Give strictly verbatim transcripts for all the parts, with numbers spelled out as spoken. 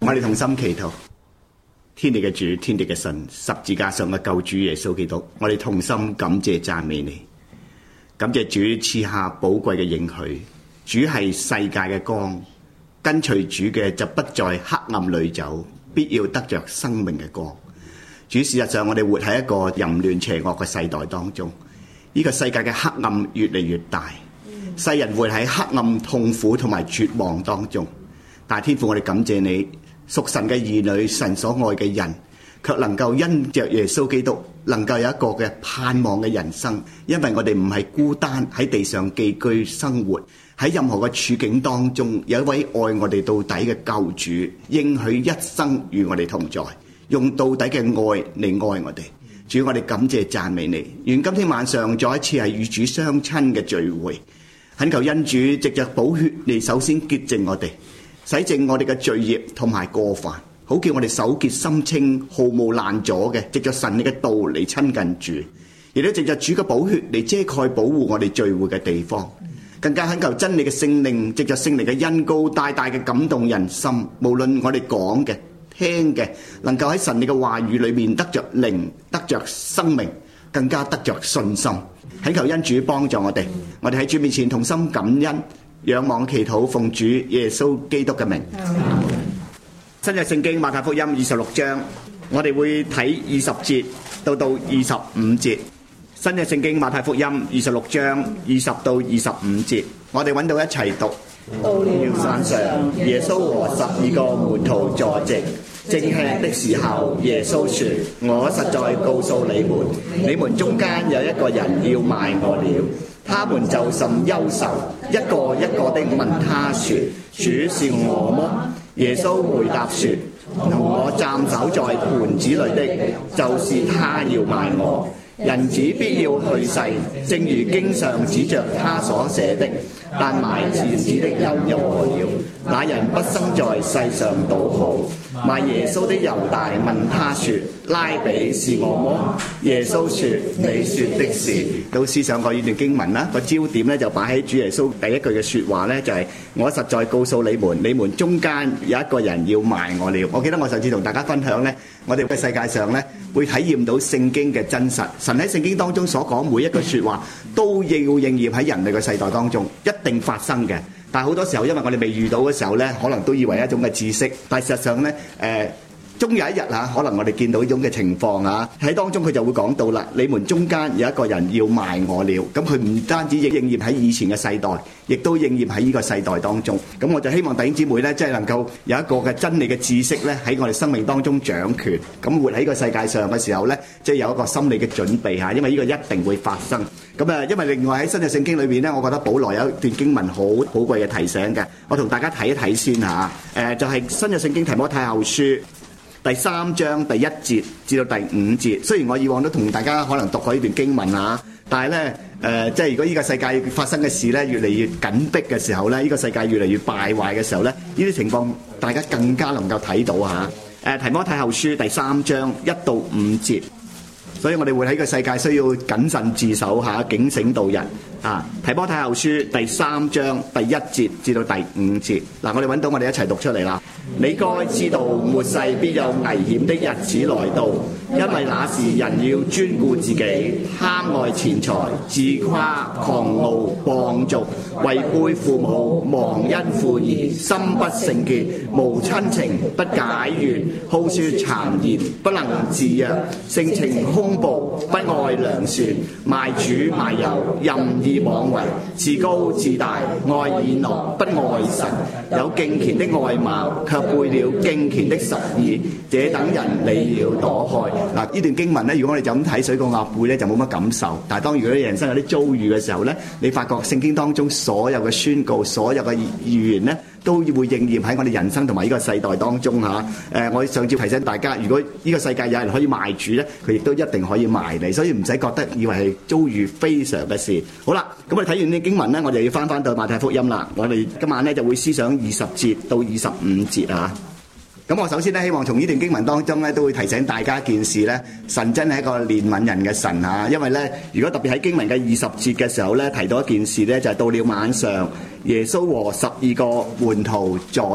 我哋同心祈禱。天地嘅主，天地嘅神，十字架上嘅救主耶穌基督，我哋同心感謝讚美你，感謝主賜下寶貴嘅應許。主係世界嘅光，跟隨主嘅就不在黑暗裏走，必要得着生命嘅光。主，事實上我哋活喺一個淫亂邪惡嘅世代當中，呢個世界嘅黑暗越嚟越大，世人活喺黑暗痛苦同埋絕望當中。但係天父，我哋感謝你，屬神嘅兒女，神所愛嘅人，卻能夠因着耶穌基督，能夠有一個嘅盼望嘅人生。因為我哋唔係孤單喺地上寄居生活，喺任何嘅處境當中，有一位愛我哋到底嘅救主，應許一生與我哋同在，用到底嘅愛嚟愛我哋。主，我哋感謝讚美你。願今天晚上再一次係與主相親嘅聚會，懇求恩主藉着寶血嚟首先潔淨我哋，洗淨我哋嘅罪孽同埋過犯，好叫我哋手潔心清，毫無攔阻嘅藉着神你嘅道嚟親近主，亦都藉着主嘅寶血嚟遮蓋保護我哋聚會嘅地方。更加懇求真理嘅聖靈藉着聖靈嘅恩膏，大大嘅感動人心。無論我哋講嘅聽嘅，能夠喺神你嘅話語裏面得着靈，得着生命，更加得着信心。懇求恩主幫助我哋，我哋喺主面前同心感恩，仰望祈禱，奉主耶穌基督嘅名。新約聖經馬太福音二十六章，我哋會睇二十節到到二十五節。新約聖經馬太福音二十六章二十到二十五節，我哋揾到一齊讀。到了山上，耶穌和十二個門徒坐席，正吃的時候，耶穌說：我實在告訴你們，你們中間有一個人要賣我了。他們就甚憂愁，一個一個的問他說：主是我麼？耶穌回答說：同我蘸酒在盤子裏的，就是他要賣我。人子必要去世，正如經上指着他所寫的。但賣錢子的人有禍了，那人不生在世上倒好。賣耶穌的猶大問他說：拉比是我麼？耶穌說：你說的是。都思想過呢段經文啦，個焦點咧就擺喺主耶穌第一句嘅説話咧，就係、是、我實在告訴你們，你們中間有一個人要賣我了。我記得我上次同大家分享咧，我哋嘅世界上咧會體驗到聖經嘅真實，神喺聖經當中所講每一句説話都要應驗喺人類嘅世代當中，一定發生嘅。但係好多時候，因為我哋未遇到嘅時候咧，可能都以為一種嘅知識，但係事實上咧，誒、呃。終有一日嚇，可能我哋見到呢種嘅情況啊，喺當中佢就會講到啦。你們中間有一個人要賣我了，咁佢唔單止應驗喺以前嘅世代，亦都應驗喺呢個世代當中。咁我就希望弟兄姊妹咧，即係能夠有一個嘅真理嘅知識咧，喺我哋生命當中掌權。咁活喺呢個世界上嘅時候咧，即係有一個心理嘅準備嚇，因為呢個一定會發生。咁啊，因為另外喺新約聖經裏邊咧，我覺得保羅有一段經文好寶貴嘅提醒嘅，我同大家睇一睇先嚇。誒，就係新約聖經提摩太後書第三章第一節至到第五節，雖然我以往都同大家可能讀過呢段經文啊，但係咧誒，即係如果呢個世界發生嘅事咧越嚟越緊迫嘅時候咧，呢個世界越嚟越敗壞嘅時候咧，呢啲情況大家更加能夠睇到嚇。誒，提摩太後書第三章一到五節，所以我哋會喺個世界需要謹慎自守嚇，警醒度日啊。提摩太後書第三章第一節至到第五節，嗱，我哋揾到，我哋一齊讀出嚟啦。你該知道末世必有危險的日子來到，因為那時人要專顧自己，貪愛錢財，自誇、狂傲、放縱，違背父母，忘恩負義，心不聖潔，無親情，不解怨，好説讒言，不能自約，性情兇暴，不愛良善，賣主賣友，任意妄為，自高自大，愛宴樂，不愛神，有敬虔的外貌，卻背了敬虔的實意，這等人你要躲開。嗱，呢段經文咧，如果我哋就咁睇水過鴨背咧，就冇乜感受。但係當如果你人生有啲遭遇嘅時候咧，你發覺聖經當中所有嘅宣告，所有嘅預言咧，都會應驗喺我哋人生同埋呢個世代當中嚇。誒、呃，我上次提醒大家，如果呢個世界有人可以賣主咧，佢亦都一定可以賣你，所以唔使覺得以為係遭遇非常嘅事。好啦，咁我哋睇完呢經文咧，我哋要翻翻到馬太福音啦。我哋今晚咧就會思想二十節到二十五節啊。咁我首先咧，希望從呢段經文當中咧，都會提醒大家一件事咧，神真係一個憐憫人嘅神啊！因為咧，如果特別喺經文嘅二十節嘅時候咧，提到一件事咧，就係、是、到了晚上，耶穌和十二個門徒坐席，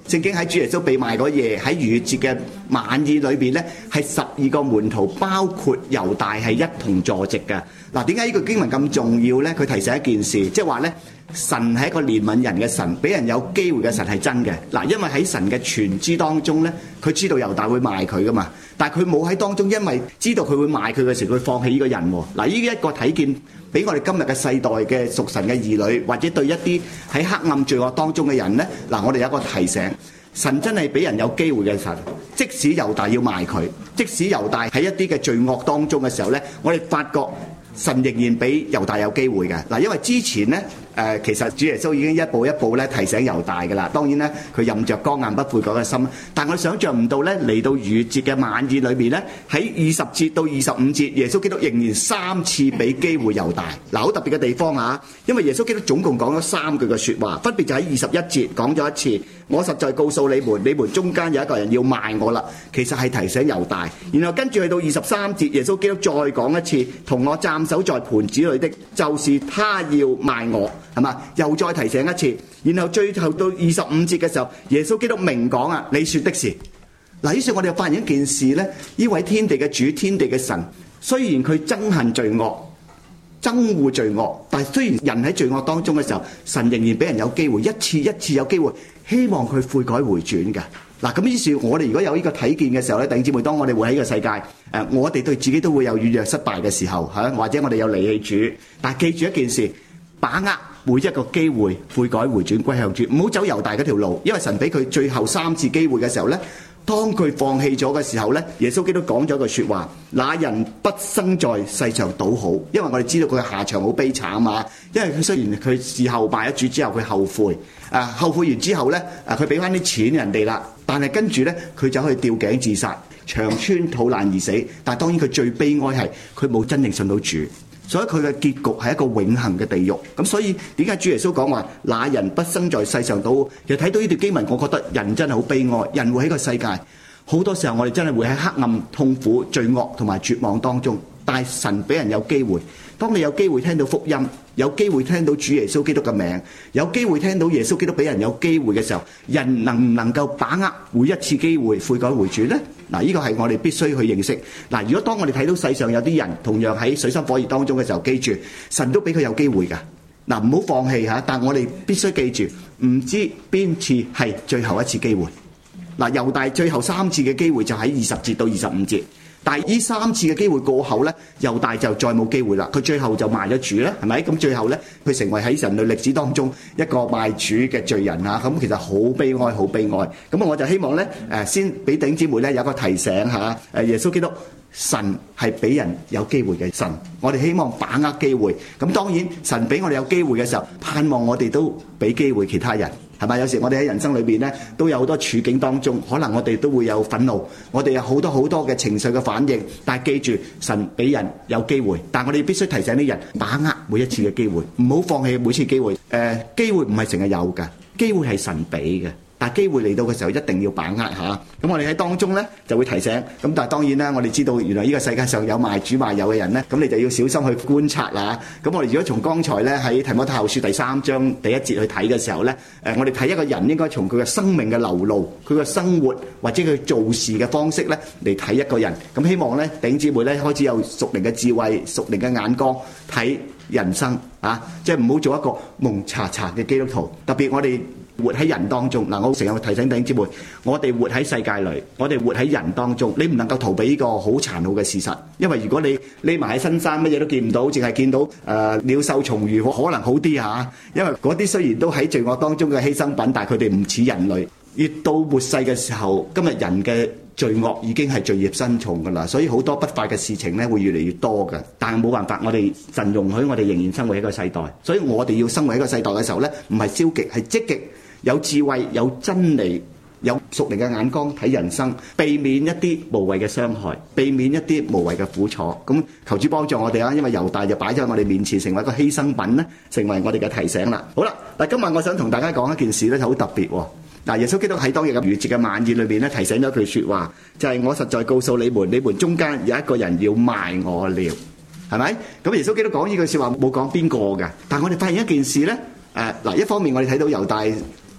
聖經喺主耶穌被賣嗰夜喺逾越節嘅晚宴裏邊咧，係十二個門徒包括猶大係一同坐席嘅。嗱，點解呢個經文咁重要咧？佢提醒一件事，即係話咧，神係一個憐憫人嘅神，俾人有機會嘅神係真嘅。嗱，因為喺神嘅全知當中咧，佢知道猶大會賣佢噶嘛，但係佢冇喺當中，因為知道佢會賣佢嘅時候，佢放棄呢個人喎。嗱，呢一個睇見俾我哋今日嘅世代嘅屬神嘅兒女，或者對一啲喺黑暗罪惡當中嘅人咧，嗱，我哋有一個提醒，神真係俾人有機會嘅神。即使猶大要賣佢，即使猶大喺一啲嘅罪惡當中嘅時候咧，我哋發覺神仍然俾猶大有機會嘅。嗱，因為之前咧，誒其實主耶穌已經一步一步咧提醒猶大㗎啦。當然咧，佢任着剛硬不悔改嘅心，但我想像唔到咧，嚟到逾越節嘅晚宴裏面咧，喺二十節到二十五節，耶穌基督仍然三次俾機會猶大。嗱，好特別嘅地方啊，因為耶穌基督總共講咗三句嘅説話，分別就喺二十一節講咗一次，我實在告訴你們，你們中間有一個人要賣我啦。其實係提醒猶大，然後跟住去到二十三節，耶穌基督再講一次，同我蘸手在盤子裏的，就是他要賣我，係嘛？又再提醒一次，然後最後到二十五節嘅時候，耶穌基督明講啊，你說的是。嗱，於是我哋又發現一件事咧，呢位天地嘅主、天地嘅神，雖然佢憎恨罪惡、憎惡罪惡，但係雖然人喺罪惡當中嘅時候，神仍然俾人有機會，一次一次有機會，希望佢悔改回轉嘅。嗱，咁於是我哋如果有呢個睇見嘅時候咧，弟兄姊妹，當我哋活喺呢個世界，誒，我哋對自己都會有軟弱失敗嘅時候，嚇，或者我哋有離棄主，但係記住一件事，把握每一個機會悔改回轉歸向主，唔好走猶大嗰條路，因為神俾佢最後三次機會嘅時候咧，當佢放棄咗嘅時候咧，耶穌基督講咗句説話：那人不生在世上倒好，因為我哋知道佢嘅下場好悲慘嘛。因為佢雖然佢事後拜咗主之後，佢後悔，啊後悔完之後咧，啊佢俾翻啲錢人哋啦，但係跟住咧佢走去吊頸自殺，腸穿肚爛而死。但係當然佢最悲哀係佢冇真正信到主。所以佢嘅結局係一個永恆嘅地獄。咁所以點解主耶穌講話那人不生在世上倒好？其實睇到呢段經文，我覺得人真係好悲哀。人會喺個世界好多時候，我哋真係會喺黑暗、痛苦、罪惡同埋絕望當中。但係神俾人有機會，當你有機會聽到福音，有機會聽到主耶穌基督嘅名，有機會聽到耶穌基督俾人有機會嘅時候，人能唔能夠把握每一次機會悔改回轉呢？嗱，呢個係我哋必須去認識。嗱，如果當我哋睇到世上有啲人同樣喺水深火熱當中嘅時候，記住神都俾佢有機會㗎。嗱，唔好放棄嚇，但我哋必須記住，唔知邊次係最後一次機會。嗱，猶大最後三次嘅機會就喺二十節到二十五節。但係呢三次嘅機會過後咧，猶大就再冇機會啦。佢最後就賣咗主咧，係咪？咁最後咧，佢成為喺人類歷史當中一個賣主嘅罪人啊！咁其實好悲哀，好悲哀。咁啊，我就希望咧，誒先俾弟兄姊妹咧有一個提醒嚇。誒，耶穌基督神係俾人有機會嘅神，我哋希望把握機會。咁當然神俾我哋有機會嘅時候，盼望我哋都俾機會其他人。係咪？有時我哋喺人生裏邊咧，都有好多處境當中，可能我哋都會有憤怒，我哋有好多好多嘅情緒嘅反應。但係記住，神俾人有機會，但係我哋必須提醒啲人，把握每一次嘅機會，唔好放棄每次機會。誒、呃，機會唔係成日有㗎，機會係神俾嘅。但係機會嚟到嘅時候，一定要把握下。咁我哋喺當中咧就會提醒。咁但係當然啦，我哋知道原來呢個世界上有賣主賣友嘅人咧，咁你就要小心去觀察啦。咁我哋如果從剛才咧喺提摩太後書第三章第一節去睇嘅時候咧，誒我哋睇一個人應該從佢嘅生命嘅流露、佢嘅生活或者佢做事嘅方式咧嚟睇一個人。咁希望咧弟兄姊妹咧開始有屬靈嘅智慧、屬靈嘅眼光睇人生啊，即係唔好做一個蒙查查嘅基督徒。特別我哋活喺人當中嗱，我成日提醒弟兄姊妹，我哋活喺世界裏，我哋活喺人當中，你唔能夠逃避呢個好殘酷嘅事實。因為如果你匿埋喺深山，乜嘢都見唔到，淨係見到誒鳥獸蟲魚，可能好啲嚇。因為嗰啲雖然都喺罪惡當中嘅犧牲品，但係佢哋唔似人類。越到末世嘅時候，今日人嘅罪惡已經係罪孽深重㗎啦，所以好多不法嘅事情咧會越嚟越多嘅。但係冇辦法，我哋神容許我哋仍然生活喺一個世代，所以我哋要生活喺一個世代嘅時候咧，唔係消極，係積極。有智慧、有真理、有屬靈嘅眼光睇人生，避免一啲無謂嘅傷害，避免一啲無謂嘅苦楚。咁求主幫助我哋啊！因為猶大就擺咗喺我哋面前，成為一個犧牲品咧，成為我哋嘅提醒啦。好啦，嗱，今日我想同大家講一件事咧，好特別喎。嗱，耶穌基督喺當日嘅逾越節嘅晚宴裏邊咧，提醒咗一句説話，就係、是、我實在告訴你們，你們中間有一個人要賣我了，係咪？咁耶穌基督講呢句説話冇講邊個嘅，但係我哋發現一件事咧，誒、呃、嗱，一方面我哋睇到猶大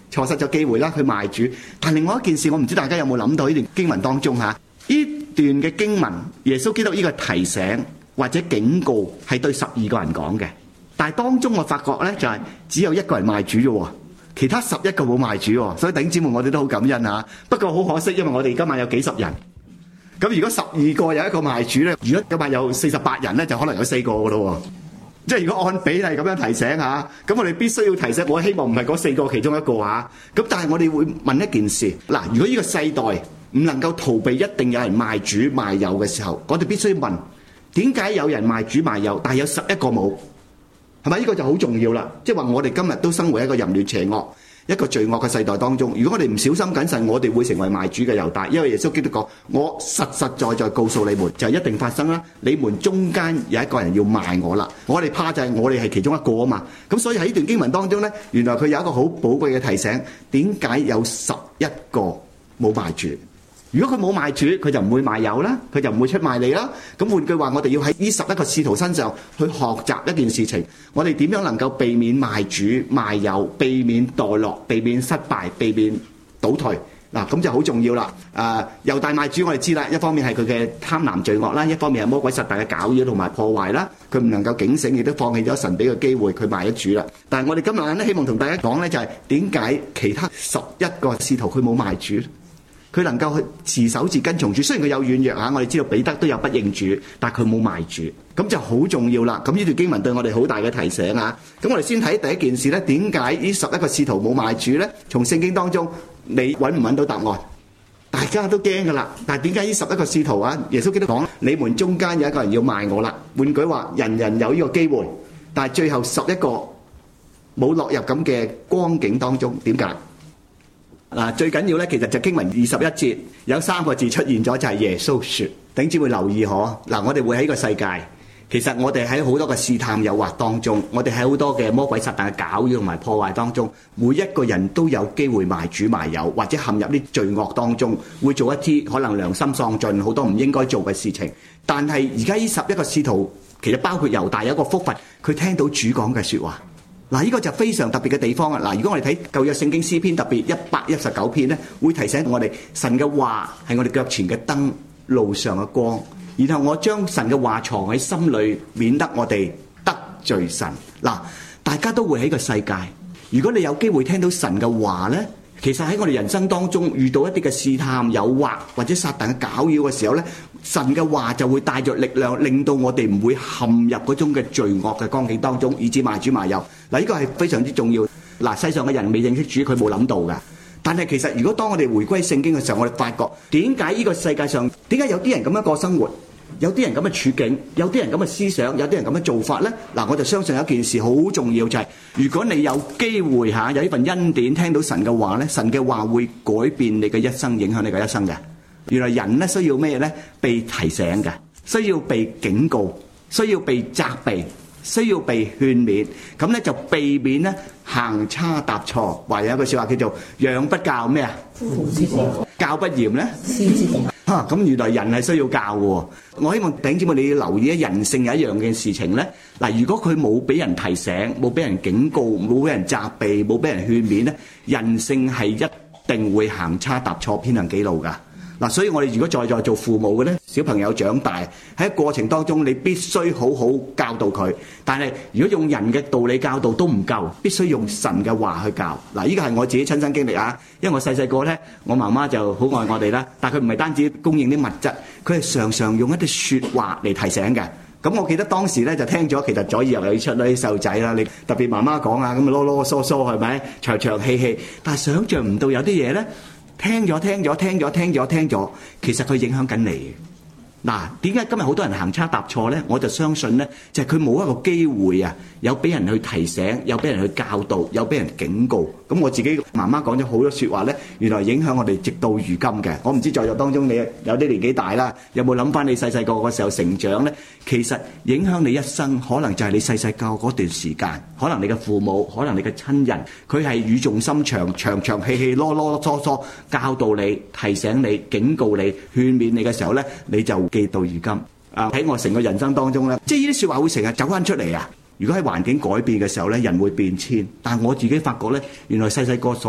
錯失咗機會啦，去賣主。但另外一件事，我唔知大家有冇諗到呢段經文當中嚇，呢段嘅經文，耶穌基督呢個提醒或者警告係對十二個人講嘅。但係當中我發覺咧，就係只有一個人賣主啫喎，其他十一個冇賣主喎。所以弟兄姊妹，我哋都好感恩嚇。不過好可惜，因為我哋今晚有幾十人。咁如果十二個有一個賣主咧，如果今晚有四十八人咧，就可能有四個㗎咯喎。即係如果按比例咁樣提醒嚇，咁我哋必須要提醒。我希望唔係嗰四個其中一個嚇。咁但係我哋會問一件事，嗱，如果呢個世代唔能夠逃避一定有人賣主賣友嘅時候，我哋必須要問點解有人賣主賣友，但係有十一個冇？係咪？呢個就好重要啦。即係話我哋今日都生活喺一個淫亂邪惡、一個罪惡嘅世代當中。如果我哋唔小心謹慎，我哋會成為賣主嘅猶大。因為耶穌基督講：我實實在在告訴你們，就一定發生啦。你們中間有一個人要賣我啦。我哋怕就係我哋係其中一個啊嘛。咁所以喺呢段經文當中呢，原來佢有一個好寶貴嘅提醒：點解有十一個冇賣主？如果佢冇賣主，佢就唔會賣友啦，佢就唔會出賣你啦。咁換句話，我哋要喺呢十一個使徒身上去學習一件事情，我哋點樣能夠避免賣主賣友，避免墮落，避免失敗，避免倒退嗱，咁就好重要啦。誒，猶大賣主我哋知啦，一方面係佢嘅貪婪罪惡啦，一方面係魔鬼撒旦嘅攪擾同埋破壞啦。佢唔能夠警醒，亦都放棄咗神俾嘅機會，佢賣咗主啦。但係我哋今日咧，希望同大家講咧，就係點解其他十一個使徒佢冇賣主？佢能夠去持守住跟從主，雖然佢有軟弱嚇，我哋知道彼得都有不認主，但係佢冇賣主，咁就好重要啦。咁呢段經文對我哋好大嘅提醒啊！咁我哋先睇第一件事咧，點解呢十一個使徒冇賣主咧？從聖經當中，你揾唔揾到答案？大家都驚噶啦，但係點解呢十一個使徒啊？耶穌基督講：你們中間有一個人要賣我啦。換句話，人人有呢個機會，但係最後十一個冇落入咁嘅光景當中，點解？嗱，最緊要咧，其實就經文二十一節有三個字出現咗，就係耶穌說。頂姊妹留意嗬，嗱，我哋會喺呢個世界，其實我哋喺好多嘅試探誘惑當中，我哋喺好多嘅魔鬼撒旦嘅攪擾同埋破壞當中，每一個人都有機會賣主賣友，或者陷入啲罪惡當中，會做一啲可能良心喪盡、好多唔應該做嘅事情。但係而家呢十一個使徒，其實包括猶大有一個福分，佢聽到主講嘅說話。嗱，呢個就非常特別嘅地方啊！嗱，如果我哋睇舊約聖經詩篇特別一百一十九篇咧，會提醒我哋神嘅話係我哋腳前嘅燈，路上嘅光。然後我將神嘅話藏喺心裏，免得我哋得罪神。嗱，大家都會喺個世界，如果你有機會聽到神嘅話咧，其實喺我哋人生當中遇到一啲嘅試探、誘惑或者撒旦嘅攪擾嘅時候咧，神嘅話就會帶着力量，令到我哋唔會陷入嗰種嘅罪惡嘅光景當中，以致賣主賣友。嗱，呢個係非常之重要。嗱，世上嘅人未認識主，佢冇諗到㗎。但係其實如果當我哋回歸聖經嘅時候，我哋發覺點解呢個世界上點解有啲人咁樣過生活，有啲人咁嘅處境，有啲人咁嘅思想，有啲人咁嘅做法呢？嗱，我就相信有一件事好重要，就係如果你有機會嚇有呢份恩典聽到神嘅話呢，神嘅話會改變你嘅一生，影響你嘅一生嘅。原來人呢需要咩呢？被提醒嘅，需要被警告，需要被責備，需要被勸勉，咁咧就避免咧行差踏錯。話有一句説話叫做養不教咩啊？夫婦之過。教不嚴咧？師之動。嚇！咁原來人係需要教嘅。我希望弟兄姊妹你要留意咧，人性有一樣嘅事情咧。嗱，如果佢冇俾人提醒，冇俾人警告，冇俾人責備，冇俾人勸勉咧，人性係一定會行差踏錯，偏行己路㗎。嗱，所以我哋如果在座做父母嘅咧，小朋友長大喺過程當中，你必須好好教導佢。但係如果用人嘅道理教導都唔夠，必須用神嘅話去教。嗱，呢個係我自己親身經歷啊！因為我細細個咧，我媽媽就好愛我哋啦，但係佢唔係單止供應啲物質，佢係常常用一啲説話嚟提醒嘅。咁我記得當時咧就聽咗，其實左耳入右耳出啦，啲細路仔啦，你特別媽媽講啊，咁啊囉囉嗦嗦係咪？長長氣氣，但係想像唔到有啲嘢咧。聽咗聽咗聽咗聽咗聽咗，其實佢影響緊你。嗱，點解今日好多人行差踏錯呢？我就相信呢，就係佢冇一個機會啊，有俾人去提醒，有俾人去教導，有俾人警告。咁我自己媽媽講咗好多説話呢，原來影響我哋直到如今嘅。我唔知在座當中你有啲年紀大啦，有冇諗翻你細細個嗰時候成長呢？其實影響你一生，可能就係你細細個嗰段時間，可能你嘅父母，可能你嘅親人，佢係語重心長、長長氣氣、囉囉嗦嗦教導你、提醒你、警告你、勸勉你嘅時候呢，你就記到如今。啊，喺我成個人生當中呢，即係呢啲説話會成日走翻出嚟啊！如果喺環境改變嘅時候呢，人會變遷。但係我自己發覺呢，原來細細個所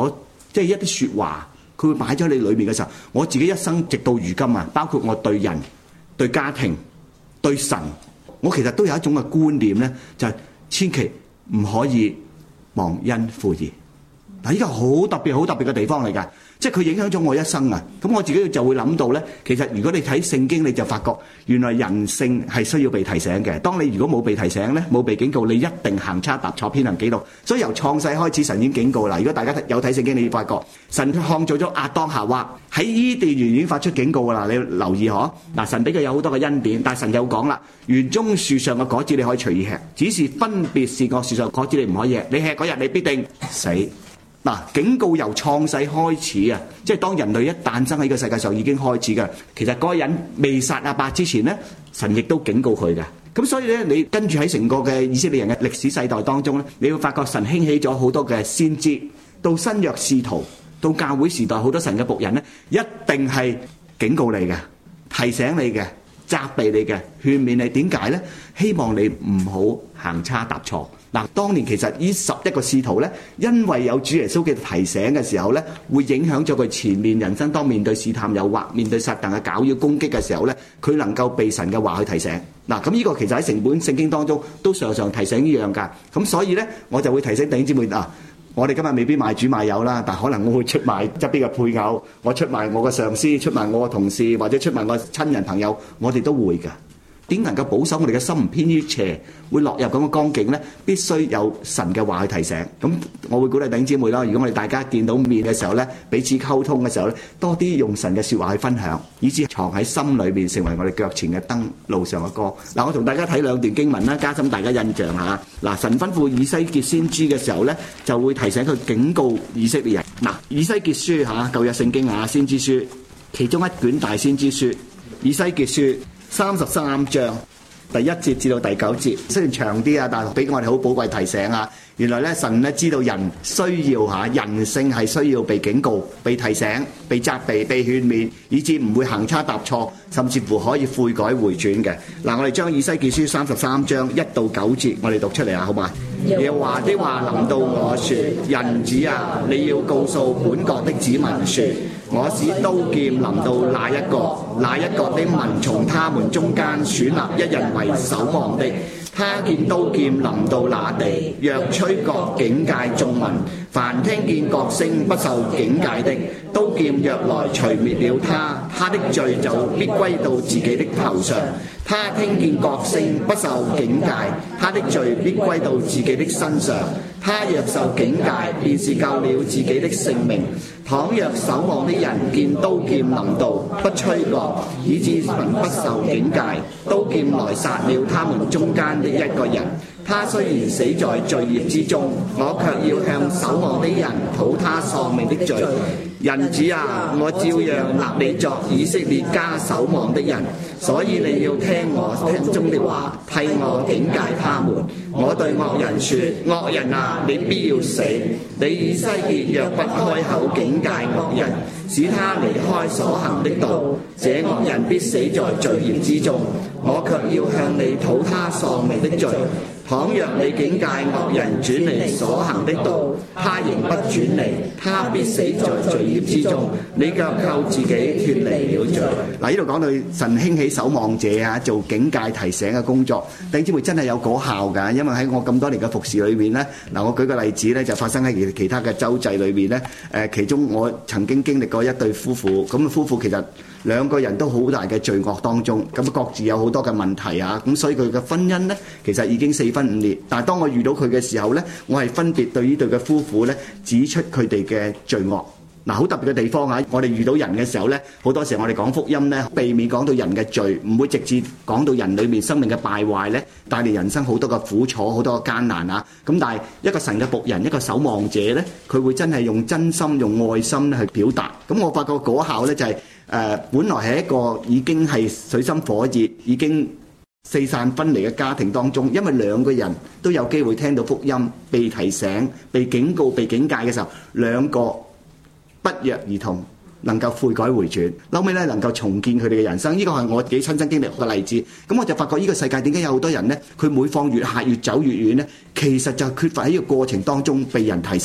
即係一啲説話，佢會擺咗你裏面嘅時候，我自己一生直到如今啊，包括我對人、對家庭、對神，我其實都有一種嘅觀念咧，就係、是、千祈唔可以忘恩負義。嗱，呢個好特別、好特別嘅地方嚟㗎，即係佢影響咗我一生啊！咁我自己就會諗到咧，其實如果你睇聖經，你就發覺原來人性係需要被提醒嘅。當你如果冇被提醒咧，冇被警告，你一定行差踏錯、偏行己路。所以由創世開始，神已經警告啦。如果大家有睇聖經，你會發覺神創造咗亞當夏娃喺伊甸園已經發出警告㗎啦。你留意嗬，嗱，神俾佢有好多嘅恩典，但係神又講啦，園中樹上嘅果子你可以隨意吃，只是分別善惡樹上果子你唔可以吃，你吃嗰日你必定死。嗱，警告由創世開始啊，即係當人類一誕生喺個世界上已經開始嘅。其實嗰個人未殺亞伯之前咧，神亦都警告佢嘅。咁所以咧，你跟住喺成個嘅以色列人嘅歷史世代當中咧，你會發覺神興起咗好多嘅先知，到新約使徒，到教會時代好多神嘅僕人咧，一定係警告你嘅、提醒你嘅、責備你嘅、勸勉你。點解咧？希望你唔好行差踏錯。嗱，當年其實呢十一個使徒咧，因為有主耶穌嘅提醒嘅時候咧，會影響咗佢前面人生當面對試探誘惑、面對撒旦嘅攪擾攻擊嘅時候咧，佢能夠被神嘅話去提醒。嗱，咁呢個其實喺成本聖經當中都常常提醒呢樣㗎。咁所以咧，我就會提醒弟兄姊妹啊，我哋今日未必賣主賣友啦，但可能我會出賣側邊嘅配偶，我出賣我嘅上司，出賣我嘅同事，或者出賣我親人朋友，我哋都會㗎。點能夠保守我哋嘅心唔偏於邪，會落入咁嘅光景呢？必須有神嘅話去提醒。咁我會鼓勵弟兄姊妹啦。如果我哋大家見到面嘅時候呢，彼此溝通嘅時候呢，多啲用神嘅説話去分享，以致藏喺心裏面，成為我哋腳前嘅燈，路上嘅光。嗱，我同大家睇兩段經文啦，加深大家印象嚇。嗱，神吩咐以西結先知嘅時候呢，就會提醒佢警告以色列人。嗱，以西結書嚇，舊約聖經啊，先知書其中一卷大先知書，以西結書。三十三章第一節至到第九節，雖然長啲啊，但係俾我哋好寶貴提醒啊！原來咧，神咧知道人需要嚇，人性係需要被警告、被提醒、被責備、被勸勉，以致唔會行差踏錯，甚至乎可以悔改回轉嘅。嗱，我哋將以西結書三十三章一到九節，我哋讀出嚟啊，好嘛？耶和華的話臨到我說：人子啊，你要告訴本國的子民說，我使刀劍臨到那一國，那一國的民從他們中間選立一人為守望的。他見刀劍臨到那地，若吹角警戒眾民，凡聽見角聲不受警戒的，刀劍若來除滅了他，他的罪就必歸到自己的頭上。他聽見角聲不受警戒，他的罪必歸到自己的身上。他若受警戒，便是救了自己的性命。倘若守望的人見刀劍臨到，不吹角，以致民不受警戒，刀劍來殺了他們中間的一個人，他雖然死在罪孽之中，我卻要向守望的人討他喪命的罪。人子啊，我照樣立你作以色列家守望的人，所以你要聽我口中的話，替我警戒他們。我對惡人說：惡人啊，你必要死！你以西結若不開口警戒惡人，使他離開所行的道，這惡人必死在罪孽之中，我卻要向你討他喪命的罪。倘若你警戒惡人轉離所行的道，他仍不轉離，他必死在罪孽之中，你卻靠自己脫離了罪。嗱，呢度講到神興起守望者啊，做警戒提醒嘅工作，弟兄姊妹真係有果效㗎。因為喺我咁多年嘅服侍裏面咧，嗱，我舉個例子咧，就發生喺其其他嘅州際裏面咧。誒，其中我曾經經歷過一對夫婦，咁夫婦其實兩個人都好大嘅罪惡當中，咁各自有好多嘅問題啊，咁所以佢嘅婚姻咧其實已經四分五裂。但係當我遇到佢嘅時候咧，我係分別對呢對嘅夫婦咧指出佢哋嘅罪惡。嗱，好特別嘅地方啊！我哋遇到人嘅時候咧，好多時候我哋講福音咧，避免講到人嘅罪，唔會直接講到人裏面生命嘅敗壞咧，帶嚟人生好多嘅苦楚、好多嘅艱難啊！咁但係一個神嘅僕人、一個守望者咧，佢會真係用真心、用愛心去表達。咁我發覺果效咧就係、是、誒、呃，本來係一個已經係水深火熱、已經四散分離嘅家庭當中，因為兩個人都有機會聽到福音、被提醒、被警告、被警戒嘅時候，兩個不約而同能夠悔改回轉，後尾咧能夠重建佢哋嘅人生。呢個係我自己親身經歷嘅例子。咁我就發覺呢個世界點解有好多人呢？佢每況愈下，越走越遠呢？其實就缺乏喺呢個過程當中被人提醒。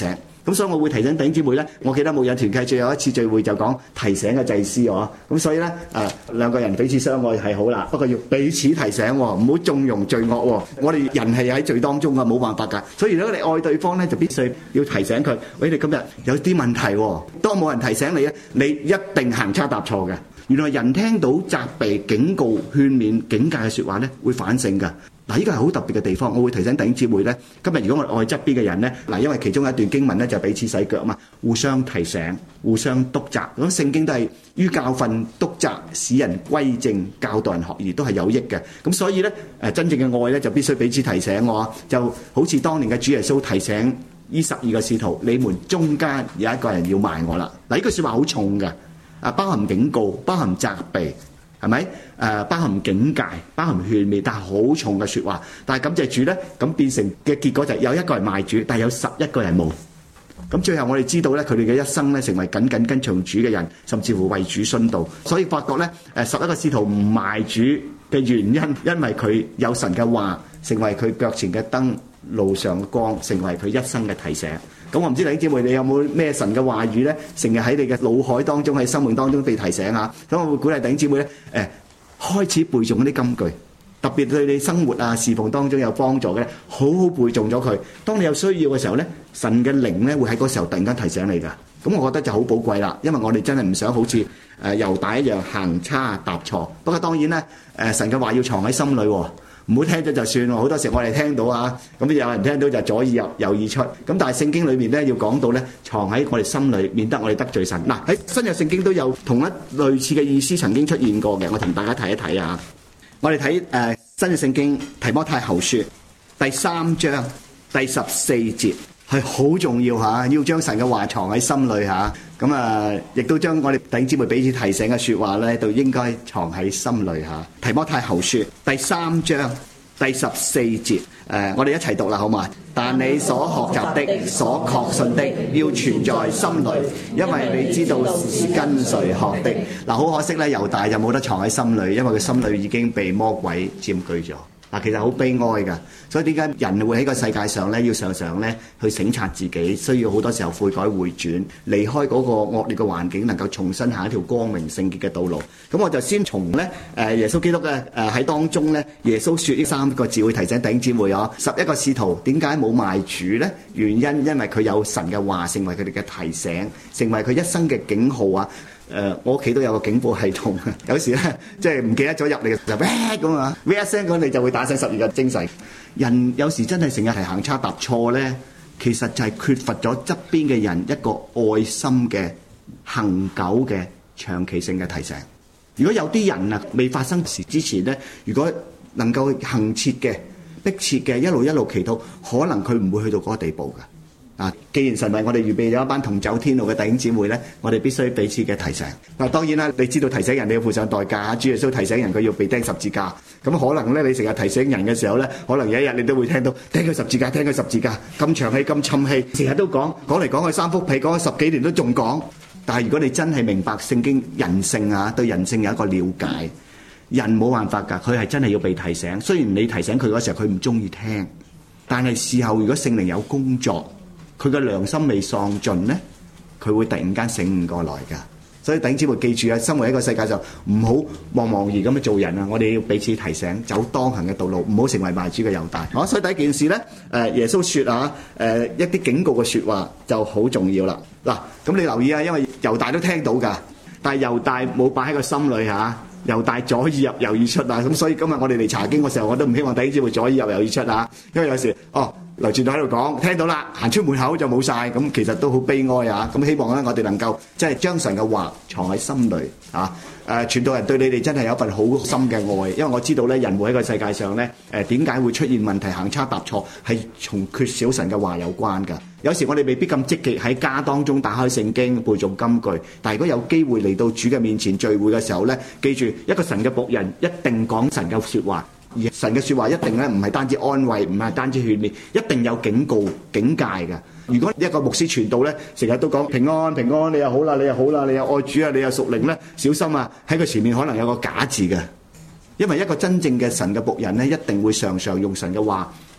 咁所以我會提醒弟兄姊妹咧，我記得牧養團契最後一次聚會就講提醒嘅祭司喎，咁所以咧誒兩個人彼此相愛係好啦，不過要彼此提醒喎，唔好縱容罪惡喎。我哋人係喺罪當中㗎，冇辦法㗎，所以如果你愛對方咧，就必須要提醒佢，喂，你今日有啲問題喎。當冇人提醒你咧，你一定行差踏錯嘅。原來人聽到責備、警告、勸勉、警戒嘅説話咧，會反省㗎。嗱，呢個係好特別嘅地方，我會提醒弟兄姊妹咧。今日如果我愛側邊嘅人咧，嗱，因為其中一段經文咧就彼此洗腳嘛，互相提醒、互相督責。咁聖經都係於教訓、督責、使人歸正、教導人學義，都係有益嘅。咁所以咧，誒真正嘅愛咧就必須彼此提醒我，就好似當年嘅主耶穌提醒呢十二個使徒，你們中間有一個人要賣我啦。嗱，呢句説話好重嘅，啊，包含警告、包含責備。係咪？誒，包含警戒、包含勸勉，但係好重嘅説話。但係感謝主咧，咁變成嘅結果就係有一個人賣主，但係有十一個人冇。咁最後我哋知道咧，佢哋嘅一生咧成為緊緊跟從主嘅人，甚至乎為主殉道。所以發覺咧，誒十一個使徒唔賣主嘅原因，因為佢有神嘅話，成為佢腳前嘅燈，路上嘅光，成為佢一生嘅提醒。咁我唔知弟兄姊妹你有冇咩神嘅話語咧，成日喺你嘅腦海當中、喺生命當中被提醒啊！咁我會鼓勵弟兄姊妹咧，誒開始背誦嗰啲金句，特別對你生活啊、侍奉當中有幫助嘅咧，好好背誦咗佢。當你有需要嘅時候咧，神嘅靈咧會喺嗰時候突然間提醒你㗎。咁我覺得就好寶貴啦，因為我哋真係唔想好似誒猶大一樣行差踏錯。不過當然咧，誒神嘅話要藏喺心裏喎。唔好聽咗就算喎，好多時我哋聽到啊，咁有人聽到就左耳入右耳出，咁但係聖經裏面咧要講到咧藏喺我哋心裏，免得我哋得罪神。嗱，喺新約聖經都有同一類似嘅意思曾經出現過嘅，我同大家睇一睇啊。我哋睇誒新約聖經提摩太後書第三章第十四節係好重要嚇，要將神嘅話藏喺心裏嚇。咁啊，亦都將我哋弟兄姊妹彼此提醒嘅説話咧，都應該藏喺心裏嚇。提摩太後書第三章第十四節，誒，我哋一齊讀啦，好嘛？但你所學習的、所確信的，要存在心裏，因為你知道是跟誰學的。嗱，好可惜咧，猶大就冇得藏喺心裏，因為佢心裏已經被魔鬼佔據咗。嗱，其實好悲哀㗎，所以點解人會喺個世界上咧，要常常咧去省察自己，需要好多時候悔改回轉，離開嗰個惡劣嘅環境，能夠重新行一條光明聖潔嘅道路。咁我就先從咧誒耶穌基督嘅誒喺當中咧，耶穌説呢三個字會提醒弟兄姊妹啊，十一個使徒點解冇賣主咧？原因因為佢有神嘅話，成為佢哋嘅提醒，成為佢一生嘅警號啊！誒、呃，我屋企都有個警報系統，有時咧即係唔記得咗入嚟嘅時候，咩咁啊，咩一聲咁你就會打醒十二個精神。人有時真係成日係行差踏錯咧，其實就係缺乏咗側邊嘅人一個愛心嘅恆久嘅長期性嘅提醒。如果有啲人啊未發生事之前咧，如果能夠恆切嘅、迫切嘅一路一路祈禱，可能佢唔會去到嗰個地步㗎。啊！既然神為我哋預備咗一班同走天路嘅弟兄姊妹咧，我哋必須彼此嘅提醒。嗱，當然啦，你知道提醒人你要付上代價。主耶穌提醒人佢要被釘十字架，咁可能咧你成日提醒人嘅時候咧，可能有一日你都會聽到釘佢十字架，釘佢十字架，咁長氣咁沉氣，成日都講講嚟講去三幅被講咗十幾年都仲講。但係如果你真係明白聖經人性啊，對人性有一個了解，人冇辦法㗎，佢係真係要被提醒。雖然你提醒佢嗰時候佢唔中意聽，但係事後如果聖靈有工作，佢嘅良心未喪盡咧，佢會突然間醒悟過來㗎。所以弟兄姊妹記住啊，生活喺個世界上唔好茫茫然咁去做人啊！我哋要彼此提醒，走當行嘅道路，唔好成為賣主嘅猶大。好，所以第一件事咧，誒耶穌説啊，誒一啲警告嘅説話就好重要啦。嗱，咁你留意啊，因為猶大都聽到㗎，但係猶大冇擺喺個心裏嚇。猶大左耳入右耳出啊！咁所以今日我哋嚟查經嘅時候，我都唔希望弟兄姊妹左耳入右耳出啊！因為有時哦，劉傳道喺度講，聽到啦，行出門口就冇晒，咁其實都好悲哀啊！咁希望咧，我哋能夠即係將神嘅話藏喺心裏啊！誒，傳道人對你哋真係有一份好深嘅愛，因為我知道咧，人活喺個世界上咧，誒點解會出現問題、行差踏錯，係從缺少神嘅話有關㗎。有時我哋未必咁積極喺家當中打開聖經背誦金句，但係如果有機會嚟到主嘅面前聚會嘅時候咧，記住一個神嘅僕人一定講神嘅説話，而神嘅説話一定咧唔係單止安慰，唔係單止勸勉，一定有警告、警戒嘅。如果一個牧師傳道咧，成日都講平安平安，你又好啦，你又好啦，你又愛主啊，你又屬靈咧，小心啊！喺佢前面可能有個假字嘅，因為一個真正嘅神嘅僕人咧，一定會常常用神嘅話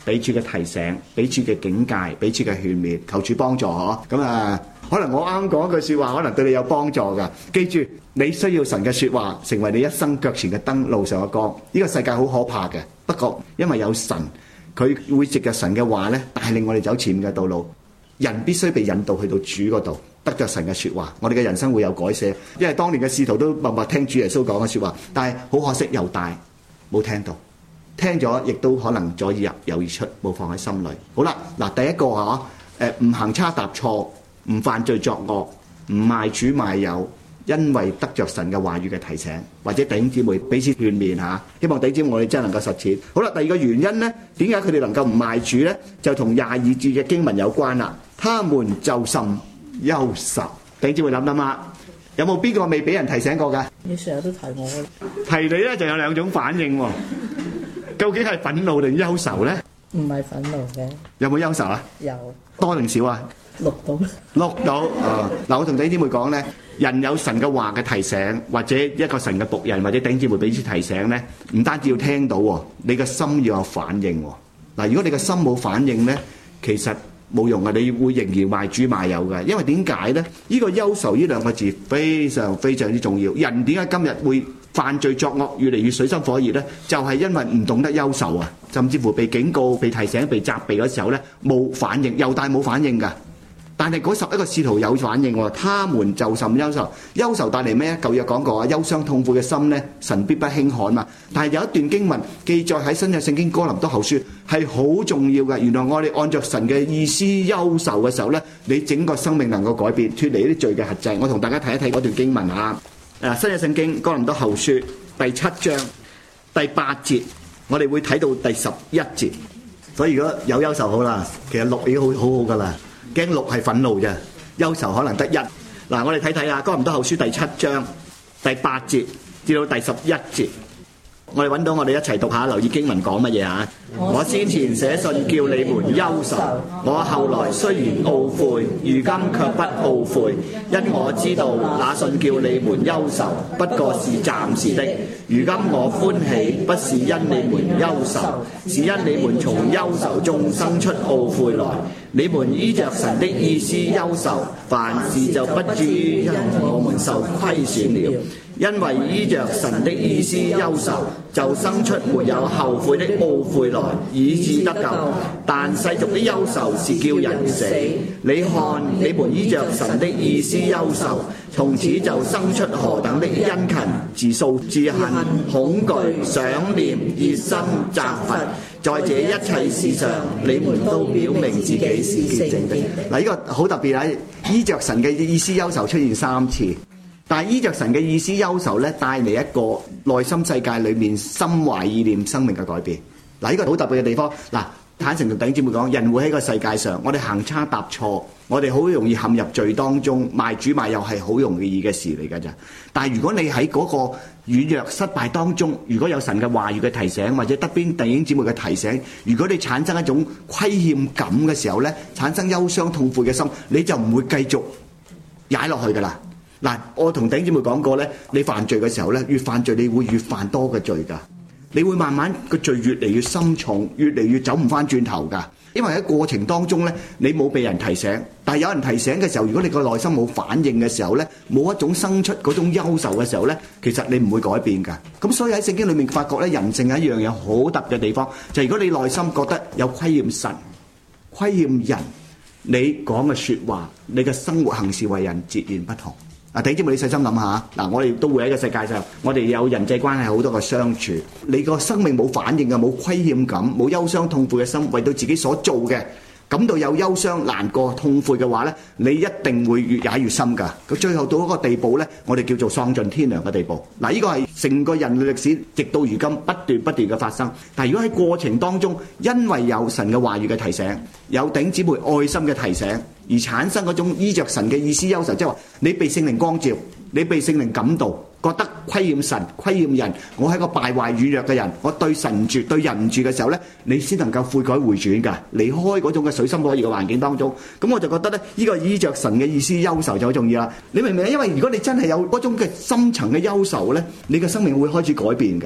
彼此嘅提醒，彼此嘅警戒，彼此嘅勸勉，求主幫助嗬。咁啊，可能我啱講句説話，可能對你有幫助㗎。記住，你需要神嘅説話成為你一生腳前嘅燈，路上嘅光。呢個世界好可怕嘅，不過因為有神，佢會藉着神嘅話咧，帶領我哋走前面嘅道路。人必須被引導去到主嗰度，得着神嘅説話，我哋嘅人生會有改寫。因為當年嘅使徒都默默聽主耶穌講嘅説話，但係好可惜猶大冇聽到，聽咗亦都可能左耳入右耳出，冇放喺心裏。好啦，嗱，第一個嚇誒唔行差踏錯，唔犯罪作惡，唔賣主賣友，因為得着神嘅話語嘅提醒，或者弟兄姊妹彼此勸勉嚇，希望弟兄姊妹我哋真係能夠實踐。好啦，第二個原因咧，點解佢哋能夠唔賣主咧？就同廿二節嘅經文有關啦。他們就甚憂愁。弟兄姊妹諗諗下，有冇邊個未俾人提醒過㗎？ 你成日都提我， 提你咧就有兩種反應喎。究竟係憤怒定憂愁咧？ 唔係憤怒嘅。 有冇憂愁啊？ 有。 多定少啊？ 錄到。 錄到啊！嗱，我同弟兄姊妹講咧，人有神嘅話嘅提醒，或者一個神嘅僕人，或者弟兄姊妹彼此提醒咧，唔單止要聽到喎，你嘅心要有反應喎。嗱，如果你嘅心冇反應咧，其實冇用啊！你會仍然賣主賣友嘅，因為點解咧？呢個憂愁呢兩個字非常非常之重要。人點解今日會犯罪作惡，越嚟越水深火熱咧？就係因為唔懂得憂愁啊！甚至乎被警告、被提醒、被責備嗰時候咧，冇反應，猶大冇反應㗎。但係嗰十一個使徒有反應喎，他們就甚憂愁。憂愁帶嚟咩？舊約講過啊，憂傷痛苦嘅心咧，神必不輕看嘛。但係有一段經文記載喺新約聖經哥林多後書係好重要嘅。原來我哋按照神嘅意思憂愁嘅時候咧，你整個生命能夠改變，脫離呢啲罪嘅轄制。我同大家睇一睇嗰段經文啊。誒，新約聖經哥林多後書第七章第八節，我哋會睇到第十一節。所以如果有憂愁好啦，其實六已經好好好噶啦。驚六係憤怒啫，憂愁可能得一。嗱，我哋睇睇啊，哥林多後書第七章第八節至到第十一節，我哋揾到，我哋一齊讀下，留意經文講乜嘢啊？我先前寫信叫你們憂愁，我後來雖然懊悔，如今卻不懊悔，因我知道那信叫你們憂愁，不過是暫時的。如今我歡喜，不是因你們憂愁，是因你們從憂愁中生出懊悔來。你們依着神的意思憂愁，凡事就不至於因我們受虧損了。因為依着神的意思憂愁，就生出沒有後悔的懊悔來，以致得救。但世俗的憂愁是叫人死。你看你們依着神的意思憂愁，從此就生出何等的殷勤、自訴、自恨、恐懼、想念、熱心、責罰。在這一切事上，你們都表明自己是潔淨的。嗱，呢個好特別啊！依着神嘅意思憂愁出現三次。但係依着神嘅意思憂愁咧，帶嚟一個內心世界裏面心懷意念生命嘅改變。嗱，呢個好特別嘅地方。嗱，坦誠同弟兄姊妹講，人會喺個世界上，我哋行差踏錯，我哋好容易陷入罪當中，賣主賣友係好容易嘅事嚟㗎咋。但係如果你喺嗰個軟弱失敗當中，如果有神嘅話語嘅提醒，或者得邊弟兄姊妹嘅提醒，如果你產生一種虧欠感嘅時候咧，產生憂傷痛悔嘅心，你就唔會繼續踩落去㗎啦。嗱，我同弟兄姊妹講過咧，你犯罪嘅時候咧，越犯罪你會越犯多嘅罪㗎，你會慢慢個罪越嚟越深重，越嚟越走唔翻轉頭㗎。因為喺過程當中咧，你冇被人提醒，但係有人提醒嘅時候，如果你個內心冇反應嘅時候咧，冇一種生出嗰種憂愁嘅時候咧，其實你唔會改變㗎。咁所以喺聖經裏面發覺咧，人性有一樣嘢好特別嘅地方，就係如果你內心覺得有虧欠神、虧欠人，你講嘅説話，你嘅生活行事為人截然不同。嗱，弟兄姊妹，你細心諗下，嗱，我哋都會喺個世界上，我哋有人際關係好多個相處，你個生命冇反應嘅，冇虧欠感，冇憂傷痛悔嘅心，為到自己所做嘅感到有憂傷難過痛悔嘅話咧，你一定會越踩越深㗎。佢最後到一個地步咧，我哋叫做喪盡天良嘅地步。嗱，呢個係成個人類歷史直到如今不斷不斷嘅發生。但係如果喺過程當中，因為有神嘅話語嘅提醒，有弟兄姊妹愛心嘅提醒，而產生嗰種依着神嘅意思憂愁，即係話你被聖靈光照，你被聖靈感動，覺得虧欠神、虧欠人，我係個敗壞軟弱嘅人，我對神唔住、對人唔住嘅時候咧，你先能夠悔改回轉㗎，離開嗰種嘅水深火熱嘅環境當中。咁我就覺得咧，呢個依着神嘅意思憂愁就好重要啦。你明唔明啊？因為如果你真係有嗰種嘅深層嘅憂愁咧，你嘅生命會開始改變㗎。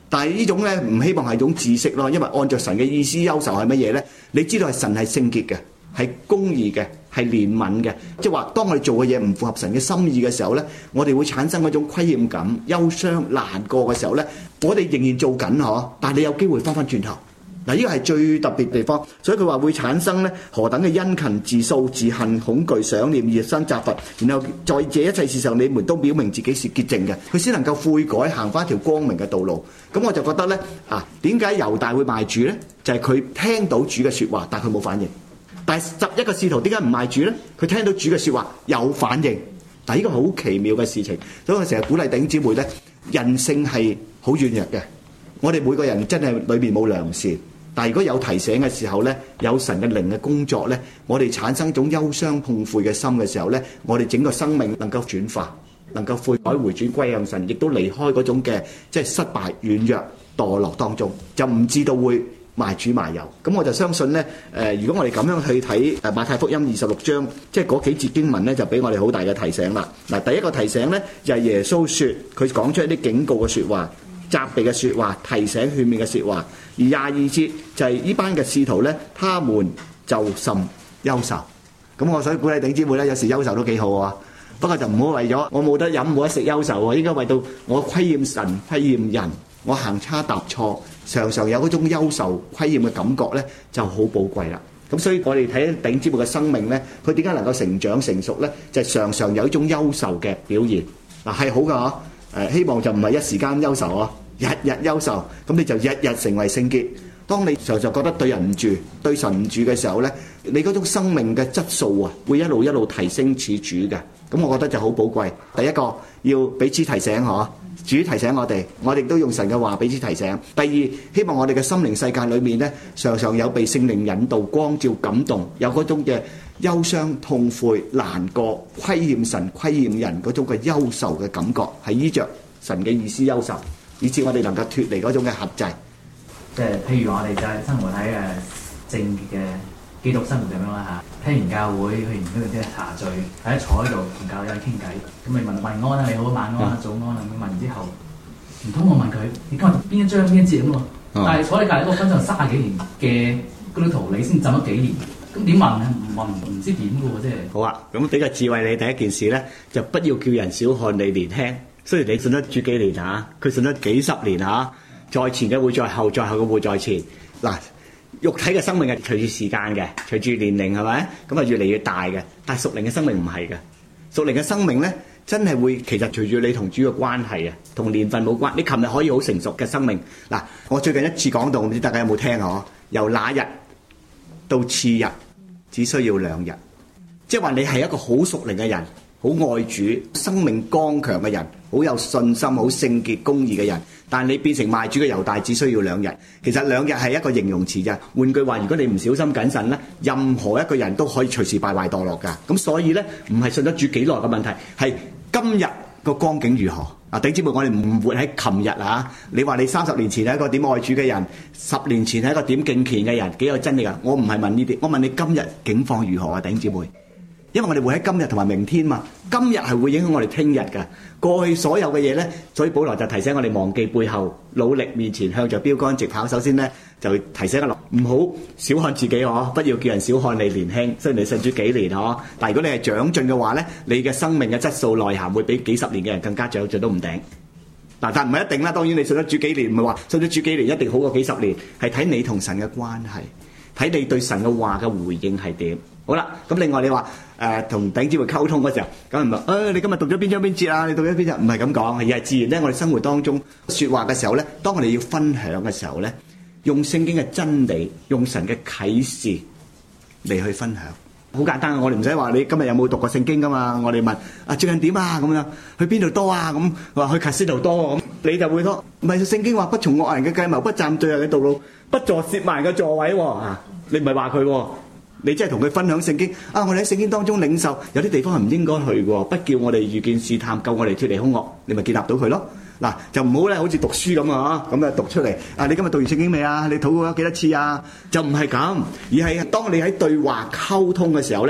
但係呢種咧唔希望係種知識咯，因為按照神嘅意思憂愁係乜嘢咧？你知道係神係聖潔嘅，係公義嘅，係憐憫嘅，即係話當我哋做嘅嘢唔符合神嘅心意嘅時候咧，我哋會產生嗰種虧欠感、憂傷、難過嘅時候咧，我哋仍然做緊嗬，但係你有機會翻翻轉頭。嗱，呢個係最特別地方，所以佢話會產生咧何等嘅殷勤、自訴、自恨、恐懼、想念、熱心、責罰，然後在這一切事上，你們都表明自己是潔淨嘅，佢先能夠悔改，行翻一條光明嘅道路。咁我就覺得咧，啊，點解猶大會賣主咧？就係、是、佢聽到主嘅説話，但係佢冇反應。但係十一個使徒點解唔賣主咧？佢聽到主嘅説話有反應。但係呢個好奇妙嘅事情，所以我成日鼓勵弟兄姊妹咧，人性係好軟弱嘅。我哋每個人真係裏面冇良善。但係如果有提醒嘅時候咧，有神嘅靈嘅工作咧，我哋產生一種憂傷痛悔嘅心嘅時候咧，我哋整個生命能夠轉化，能夠悔改回轉歸向神，亦都離開嗰種嘅即係失敗軟弱墮落當中，就唔知道會賣主賣友。咁我就相信咧，誒、呃，如果我哋咁樣去睇誒馬太福音二十六章，即係嗰幾節經文咧，就俾我哋好大嘅提醒啦。嗱，第一個提醒咧就係耶穌説，佢講出一啲警告嘅説話、責備嘅説話、提醒勸勉嘅説話。而廿二節就係呢班嘅使徒咧，他們就甚憂愁。咁我想鼓勵弟兄姊妹咧，有時憂愁都幾好啊。不過就唔好為咗我冇得飲冇得食憂愁喎，應該為到我虧欠神、虧欠人，我行差踏錯，常常有嗰種憂愁、虧欠嘅感覺咧，就好寶貴啦。咁所以我哋睇弟兄姊妹嘅生命咧，佢點解能夠成長成熟咧？就係、常常有一種憂愁嘅表現。嗱，係好㗎嗬。誒，希望就唔係一時間憂愁啊。日日憂愁，咁你就日日成為聖潔。當你常常覺得對人唔住、對神唔住嘅時候咧，你嗰種生命嘅質素啊，會一路一路提升似主嘅。咁我覺得就好寶貴。第一個要彼此提醒嗬，主提醒我哋，我哋都用神嘅話彼此提醒。第二，希望我哋嘅心靈世界裏面咧，常常有被聖靈引導、光照、感動，有嗰種嘅憂傷、痛悔、難過、虧欠神、虧欠人嗰種嘅憂愁嘅感覺，係依着神嘅意思憂愁。以至我哋能夠脫離嗰種嘅轄制， 即係譬如話我哋就係生活喺誒正嘅基督生活咁樣啦嚇，聽完教會，去完嗰啲茶聚，喺坐喺度同教友傾偈，咁你問問安啊，你好，晚安啊，早安啊，咁問完之後，唔通我問佢你今日邊一章邊一節咁喎？但係坐喺隔離嗰個分咗三十幾年嘅基督徒，你先浸咗幾年，咁點問啊？唔問唔知點嘅喎，即係。 好啊，咁俾個智慧你，第一件事咧，就不要叫人小看你年輕。雖然你信得主幾年嚇，佢信得幾十年嚇，在前嘅會在後，在後嘅會在前。嗱，肉體嘅生命係隨住時間嘅，隨住年齡係咪？咁啊越嚟越大嘅。但係屬靈嘅生命唔係嘅，屬靈嘅生命咧，真係會其實隨住你同主嘅關係啊，同年份冇關。你琴日可以好成熟嘅生命。嗱，我最近一次講到，唔知大家有冇聽啊？由那日到次日，只需要兩日，即係話你係一個好屬靈嘅人。好愛主、生命剛強嘅人，好有信心、好聖潔、公義嘅人，但係你變成賣主嘅猶大，只需要兩日。其實兩日係一個形容詞啫。換句話，如果你唔小心謹慎咧，任何一個人都可以隨時敗壞墮落㗎。咁所以咧，唔係信得主幾耐嘅問題，係今日個光景如何。啊，弟兄姊妹，我哋唔活喺琴日啊！你話你三十年前係一個點愛主嘅人，十年前係一個點敬虔嘅人，幾有真理㗎？我唔係問呢啲，我問你今日境況如何啊，弟兄姊妹？因為我哋會喺今日同埋明天嘛，今日係會影響我哋聽日㗎。過去所有嘅嘢咧，所以保羅就提醒我哋忘記背後，努力面前，向着標竿直跑。首先咧就提醒我哋唔好小看自己嗬，不要叫人小看你年輕。雖然你信主幾年嗬，但係如果你係長進嘅話咧，你嘅生命嘅質素內涵會比幾十年嘅人更加長進都唔定。嗱，但係唔係一定啦。當然你信咗主幾年，唔係話信咗主幾年一定好過幾十年，係睇你同神嘅關係，睇你對神嘅話嘅回應係點。好啦，咁另外你話誒同弟兄姊妹溝通嗰時候，咁唔係誒你今日讀咗邊章邊節啊？你讀咗邊章？唔係咁講，而係自然咧。我哋生活當中説話嘅時候咧，當我哋要分享嘅時候咧，用聖經嘅真理，用神嘅啟示嚟去分享。好簡單，我哋唔使話你今日有冇讀過聖經噶嘛？我哋問啊最近點啊咁樣，去邊度多啊咁？話去卡斯度多咁，你就會多。唔係聖經話不從惡人嘅計謀，不站罪人嘅道路，不坐褻慢人嘅座位喎啊！你唔係話佢喎。你真係同佢分享聖經啊！我哋喺聖經當中領受，有啲地方係唔應該去嘅，不叫我哋遇見試探，救我哋脫離兇惡，你咪建立到佢咯。嗱，就唔好咧，好似讀書咁啊，咁啊讀出嚟啊！你今日讀完聖經未啊？你禱告咗幾多次啊？就唔係咁，而係當你喺對話溝通嘅時候咧，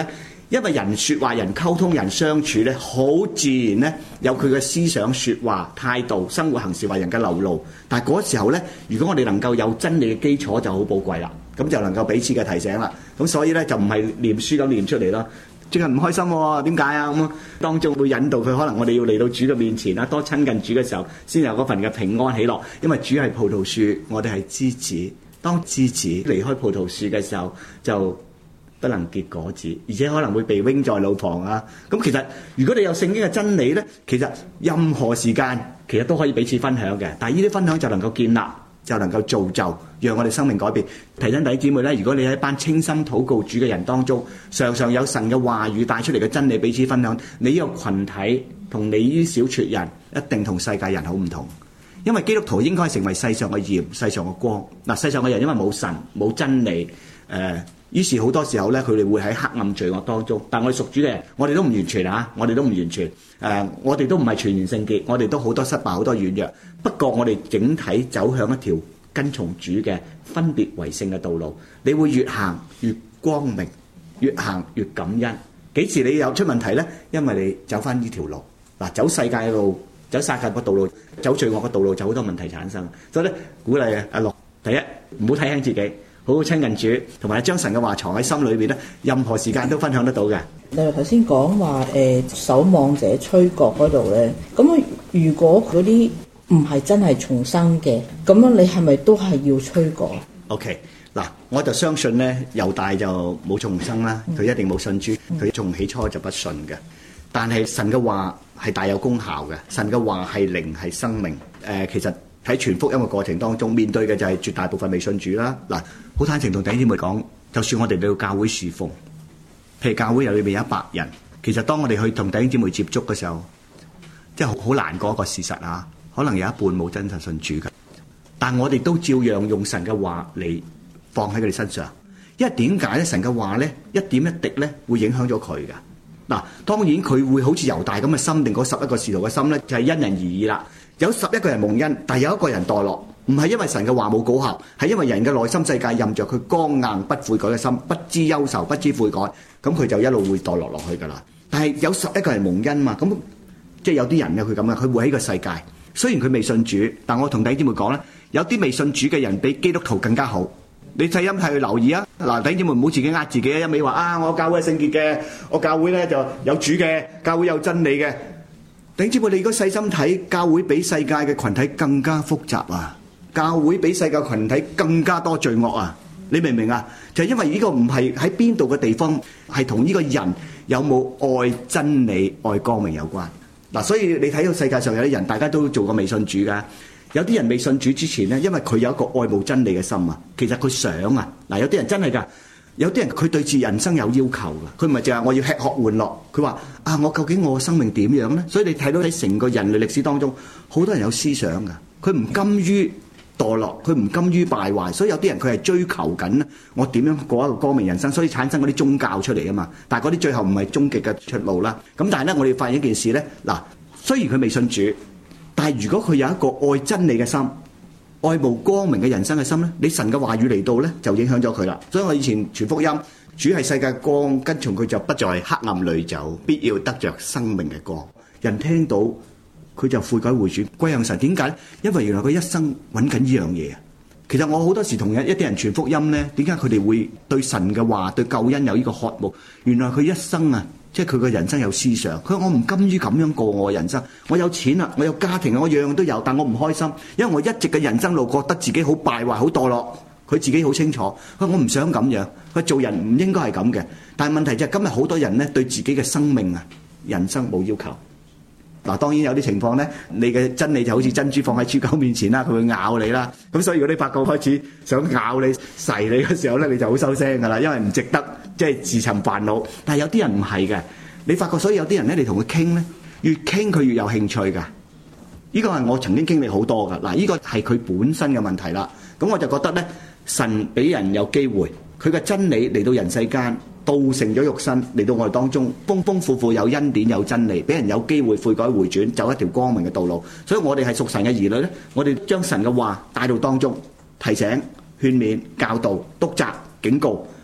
因為人説話、人溝通、人相處咧，好自然咧有佢嘅思想、説話、態度、生活行事為人嘅流露。但係嗰時候咧，如果我哋能夠有真理嘅基礎，就好寶貴啦。咁就能夠彼此嘅提醒啦。咁所以咧就唔係念書咁念出嚟咯。最近唔開心喎，點解啊？咁當中會引導佢，可能我哋要嚟到主嘅面前啦，多親近主嘅時候，先有嗰份嘅平安喜樂。因為主係葡萄樹，我哋係枝子。當枝子離開葡萄樹嘅時候，就不能結果子，而且可能會被扔在路旁啊！咁其實如果你有聖經嘅真理呢，其實任何時間其實都可以彼此分享嘅。但係呢啲分享就能夠建立，就能夠造就，讓我哋生命改變。提醒弟兄姊妹呢，如果你喺一班清心禱告主嘅人當中，常常有神嘅話語帶出嚟嘅真理彼此分享，你呢個群體同你呢啲小撮人一定同世界人好唔同。因為基督徒應該成為世上嘅鹽、世上嘅光。嗱，世上嘅人因為冇神、冇真理，誒、呃。於是好多時候咧，佢哋會喺黑暗罪惡當中。但我哋屬主嘅人，我哋都唔完全啊！我哋都唔完全。誒、呃，我哋都唔係全然聖潔，我哋都好多失敗，好多軟弱。不過我哋整體走向一條跟從主嘅分別為聖嘅道路。你會越行越光明，越行越感恩。幾時你有出問題咧？因為你走翻呢條路。嗱，走世界嘅路，走撒旦嘅道路，走罪惡嘅道路，就好多問題產生。所以咧，鼓勵阿樂，第一唔好睇輕自己。好好親近主，同埋將神嘅話藏喺心裏邊咧，任何時間都分享得到嘅。 你頭先講話誒守望者吹角嗰度咧，咁啊如果嗰啲唔係真係重生嘅，咁樣你係咪都係要吹角 ？OK， 嗱，我就相信咧，猶大就冇重生啦，佢一定冇信主，佢從起初就不信嘅。但係神嘅話係大有功效嘅，神嘅話係靈係生命。誒、呃，其實。喺傳福音嘅過程當中，面對嘅就係絕大部分未信主啦。嗱，好坦誠同弟兄姊妹講，就算我哋到教會侍奉，譬如教會入裏邊有一百人，其實當我哋去同弟兄姊妹接觸嘅時候，即係好難過一個事實啊。可能有一半冇真實信主嘅，但我哋都照樣用神嘅話嚟放喺佢哋身上。因為點解咧？神嘅話咧，一點一滴咧，會影響咗佢嘅。嗱，當然佢會好似猶大咁嘅心，定嗰十一個使徒嘅心咧，就係因人而異啦。有十一個人蒙恩，但係有一個人墮落，唔係因為神嘅話冇果效，係因為人嘅內心世界任着佢剛硬不悔改嘅心，不知憂愁，不知悔改，咁佢就一路會墮落落去噶啦。但係有十一個人蒙恩嘛，咁即係有啲人嘅佢咁嘅，佢會喺個世界，雖然佢未信主，但我同弟兄姊妹講咧，有啲未信主嘅人比基督徒更加好。你細心睇去留意啊！嗱，弟兄姊妹唔好自己呃自己啊！一味話啊，我教會係聖潔嘅，我教會咧就有主嘅，教會有真理嘅。弟兄姊妹，你如果細心睇，教會比世界嘅群體更加複雜啊！教會比世界群體更加多罪惡啊！你明唔明啊？就係因為呢個唔係喺邊度嘅地方，係同呢個人有冇愛真理、愛光明有關。嗱，所以你睇到世界上有啲人，大家都做過未信主㗎。有啲人未信主之前咧，因為佢有一個愛慕真理嘅心啊，其實佢想啊，嗱，有啲人真係㗎。有啲人佢對住人生有要求嘅，佢唔係淨係我要吃喝玩樂，佢話啊，我究竟我嘅生命點樣呢？所以你睇到喺成個人類歷史當中，好多人有思想嘅，佢唔甘於墮落，佢唔甘於敗壞，所以有啲人佢係追求緊我點樣過一個光明人生，所以產生嗰啲宗教出嚟啊嘛。但係嗰啲最後唔係終極嘅出路啦。咁但係咧，我哋發現一件事咧，嗱，雖然佢未信主，但係如果佢有一個愛真理嘅心，愛慕光明嘅人生嘅心咧，你神嘅話語嚟到咧，就影響咗佢啦。所以我以前傳福音，主係世界光，跟從佢就不在黑暗裏走，必要得着生命嘅光。人聽到佢就悔改回轉歸向神。點解咧？因為原來佢一生揾緊呢樣嘢啊。其實我好多時同一一啲人傳福音咧，點解佢哋會對神嘅話、對救恩有呢個渴慕？原來佢一生啊，即係佢嘅人生有思想。佢話我唔甘於咁樣過我嘅人生，我有錢啦，我有家庭，我樣樣都有，但我唔開心，因為我一直嘅人生路覺得自己好敗壞、好墮落。佢自己好清楚，佢話我唔想咁樣，佢做人唔應該係咁嘅。但係問題就係今日好多人咧對自己嘅生命啊、人生冇要求。嗱，當然有啲情況咧，你嘅真理就好似珍珠放喺豬狗面前啦，佢會咬你啦。咁所以如果你發覺開始想咬你、噬你嘅時候咧，你就好收聲噶啦，因為唔值得，即係自尋煩惱。但係有啲人唔係嘅，你發覺所以有啲人咧，你同佢傾咧，越傾佢越有興趣㗎。呢個係我曾經經歷好多㗎。嗱，呢個係佢本身嘅問題啦。咁我就覺得咧，神俾人有機會，佢嘅真理嚟到人世間，道成咗肉身嚟到我哋當中，豐豐富富有恩典有真理，俾人有機會悔改回轉，走一條光明嘅道路。所以我哋係屬神嘅兒女咧，我哋將神嘅話帶到當中，提醒、勸勉、教導、督責、警告，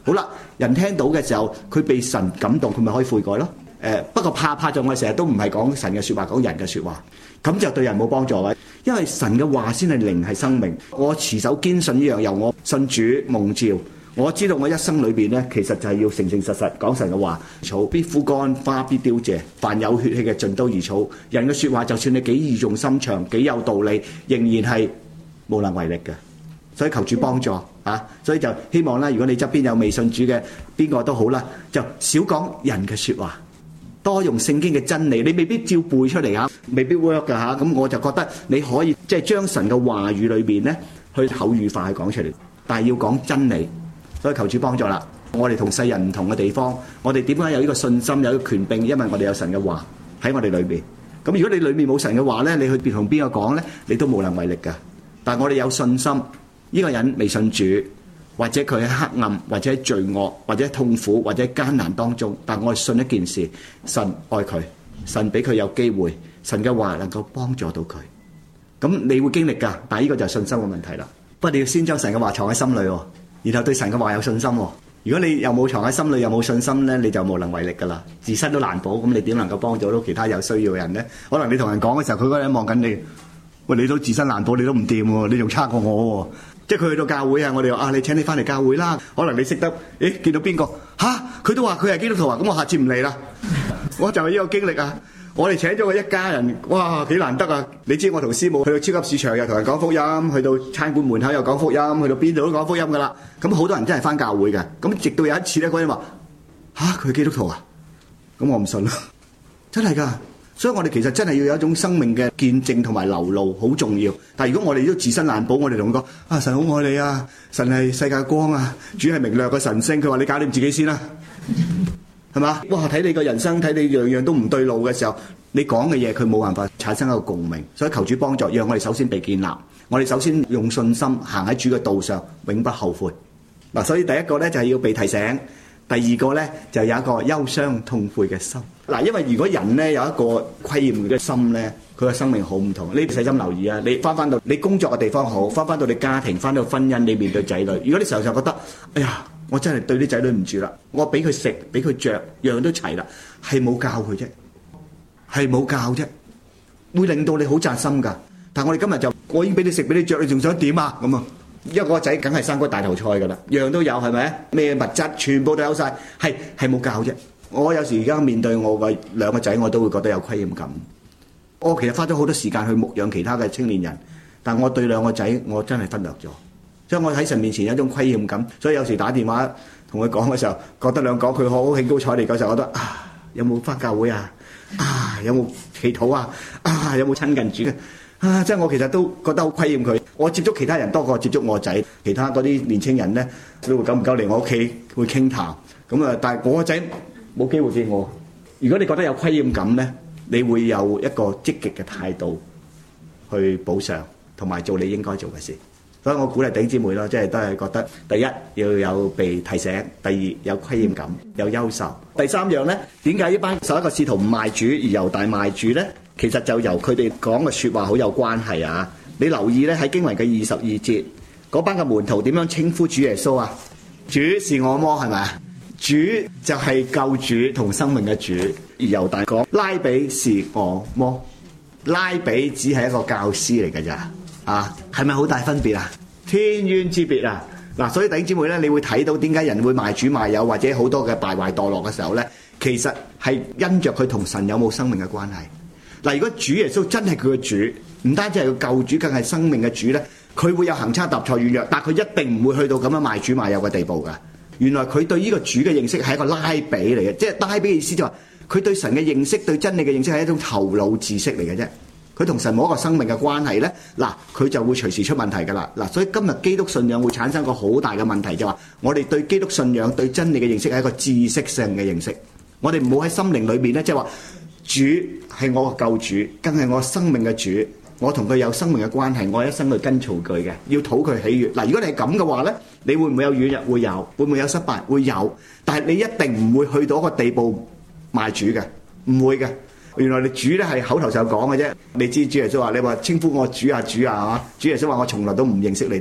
好啦，人聽到嘅時候，佢被神感動，佢咪可以悔改咯。誒，不過怕怕就我成日都唔係講神嘅説話，講人嘅説話，咁就對人冇幫助嘅。因為神嘅話先係靈係生命。我持守堅信呢樣，由我信主蒙召，我知道我一生裏邊咧，其實就係要誠誠實實講神嘅話。草必枯乾，花必凋謝，凡有血氣嘅盡都如草。人嘅説話，就算你幾語重心長，幾有道理，仍然係無能為力嘅。所以求主幫助啊！所以就希望啦，如果你側邊有未信主嘅邊個都好啦，就少講人嘅説話。多用聖經嘅真理，你未必照背出嚟啊，未必 work 㗎嚇。咁我就覺得你可以即係將神嘅話語裏邊咧，去口語化去講出嚟，但係要講真理。所以求主幫助啦。我哋同世人唔同嘅地方，我哋點解有呢個信心，有呢個權柄？因為我哋有神嘅話喺我哋裏邊。咁如果你裏面冇神嘅話咧，你去同邊個講咧，你都無能為力㗎。但係我哋有信心，呢個人未信主，或者佢喺黑暗，或者喺罪惡，或者痛苦，或者艱難當中，但我係信一件事，神愛佢，神俾佢有機會，神嘅話能夠幫助到佢。咁你會經歷㗎，但係呢個就係信心嘅問題啦。不過你要先將神嘅話藏喺心裏，然後對神嘅話有信心。如果你又冇藏喺心裏，又冇信心咧，你就無能為力㗎啦，自身都難保。咁你點能夠幫助到其他有需要嘅人咧？可能你同人講嘅時候，佢嗰個人望緊你，喂，你都自身難保，你都唔掂喎，你仲差過我喎。即係佢去到教會啊，我哋話啊，你請你翻嚟教會啦。可能你識得，誒見到邊個嚇，佢都話佢係基督徒啊，咁我下次唔嚟啦。我就係呢個經歷啊。我哋請咗佢一家人，哇幾難得啊！你知我同師母去到超級市場又同人講福音，去到餐館門口又講福音，去到邊度都講福音噶啦。咁好多人真係翻教會嘅。咁直到有一次咧，嗰人話嚇佢係基督徒啊，咁我唔信啦，真係㗎。所以我哋其實真係要有一種生命嘅見證同埋流露，好重要。但係如果我哋都自身難保，我哋同佢講啊，神好愛你啊，神係世界光啊，主係明亮嘅神星。佢話你搞掂自己先啦，係嘛？哇！睇你個人生，睇你樣樣都唔對路嘅時候，你講嘅嘢佢冇辦法產生一個共鳴。所以求主幫助，讓我哋首先被建立，我哋首先用信心行喺主嘅道上，永不後悔。嗱，所以第一個咧就係要被提醒。第二個咧就有一個憂傷痛悔嘅心。嗱，因為如果人咧有一個虧欠嘅心咧，佢嘅生命好唔同。你細心留意啊！你翻翻到你工作嘅地方好，翻翻到你家庭，翻到婚姻，你面對仔女。如果你常常覺得，哎呀，我真係對啲仔女唔住啦，我俾佢食，俾佢着，樣樣都齊啦，係冇教佢啫，係冇教啫，會令到你好扎心㗎。但係我哋今日就，我已經俾你食，俾你着，你仲想點啊？咁啊！因為我個仔梗係生骨大頭菜㗎啦，樣都有係咪？咩物質全部都有晒，係係冇教啫。我有時而家面對我嘅兩個仔，我都會覺得有虧欠感。我其實花咗好多時間去牧養其他嘅青年人，但我對兩個仔我真係忽略咗，所以我喺神面前有一種虧欠感。所以有時打電話同佢講嘅時候，覺得兩講佢好興高采烈嗰時候，覺得啊，有冇返教會啊？啊，有冇祈禱啊？啊，有冇親近主嘅？啊！即係我其實都覺得好虧欠佢。我接觸其他人多過接觸我仔，其他嗰啲年青人咧都會久唔久嚟我屋企會傾談。咁啊，但係我個仔冇機會見我。如果你覺得有虧欠感咧，你會有一個積極嘅態度去補償同埋做你應該做嘅事。所以我鼓勵弟兄姊妹咯，即係都係覺得第一要有被提醒，第二有虧欠感，有憂愁。第三樣咧，點解呢班十一個使徒唔賣主而猶大賣主咧？其實就由佢哋講嘅説話好有關係啊！你留意咧喺經文嘅二十二節，嗰班嘅門徒點樣稱呼主耶穌啊？主是我麼？係咪啊？主就係救主同生命嘅主。而猶大講拉比是我麼？拉比只係一個教師嚟㗎咋啊？係咪好大分別啊？天淵之別啊！嗱，所以弟兄姊妹咧，你會睇到點解人會賣主賣友或者好多嘅敗壞墮落嘅時候咧，其實係因着佢同神有冇生命嘅關係。嗱，如果主耶穌真係佢嘅主，唔單止係個救主，更係生命嘅主咧，佢會有行差踏錯軟弱，但係佢一定唔會去到咁樣賣主賣友嘅地步㗎。原來佢對呢個主嘅認識係一個拉比嚟嘅，即係拉比嘅意思就話佢對神嘅認識、對真理嘅認識係一種頭腦知識嚟嘅啫。佢同神冇一個生命嘅關係咧，嗱，佢就會隨時出問題㗎啦。嗱，所以今日基督信仰會產生個好大嘅問題，就話我哋對基督信仰、對真理嘅認識係一個知識性嘅認識，我哋唔好喺心靈裏面咧，即係話。主係我嘅救主，更係我生命嘅主。我同佢有生命嘅關係，我一生去跟隨佢嘅，要討佢喜悅。嗱，如果你係咁嘅話咧，你會唔會有軟弱？會有，會唔會有失敗？會有。但係你一定唔會去到一個地步賣主嘅，唔會嘅。原來你主咧係口頭上講嘅啫。你知主耶穌話：你話稱呼我主啊主啊，係嘛？主耶穌話：我從來都唔認識你哋。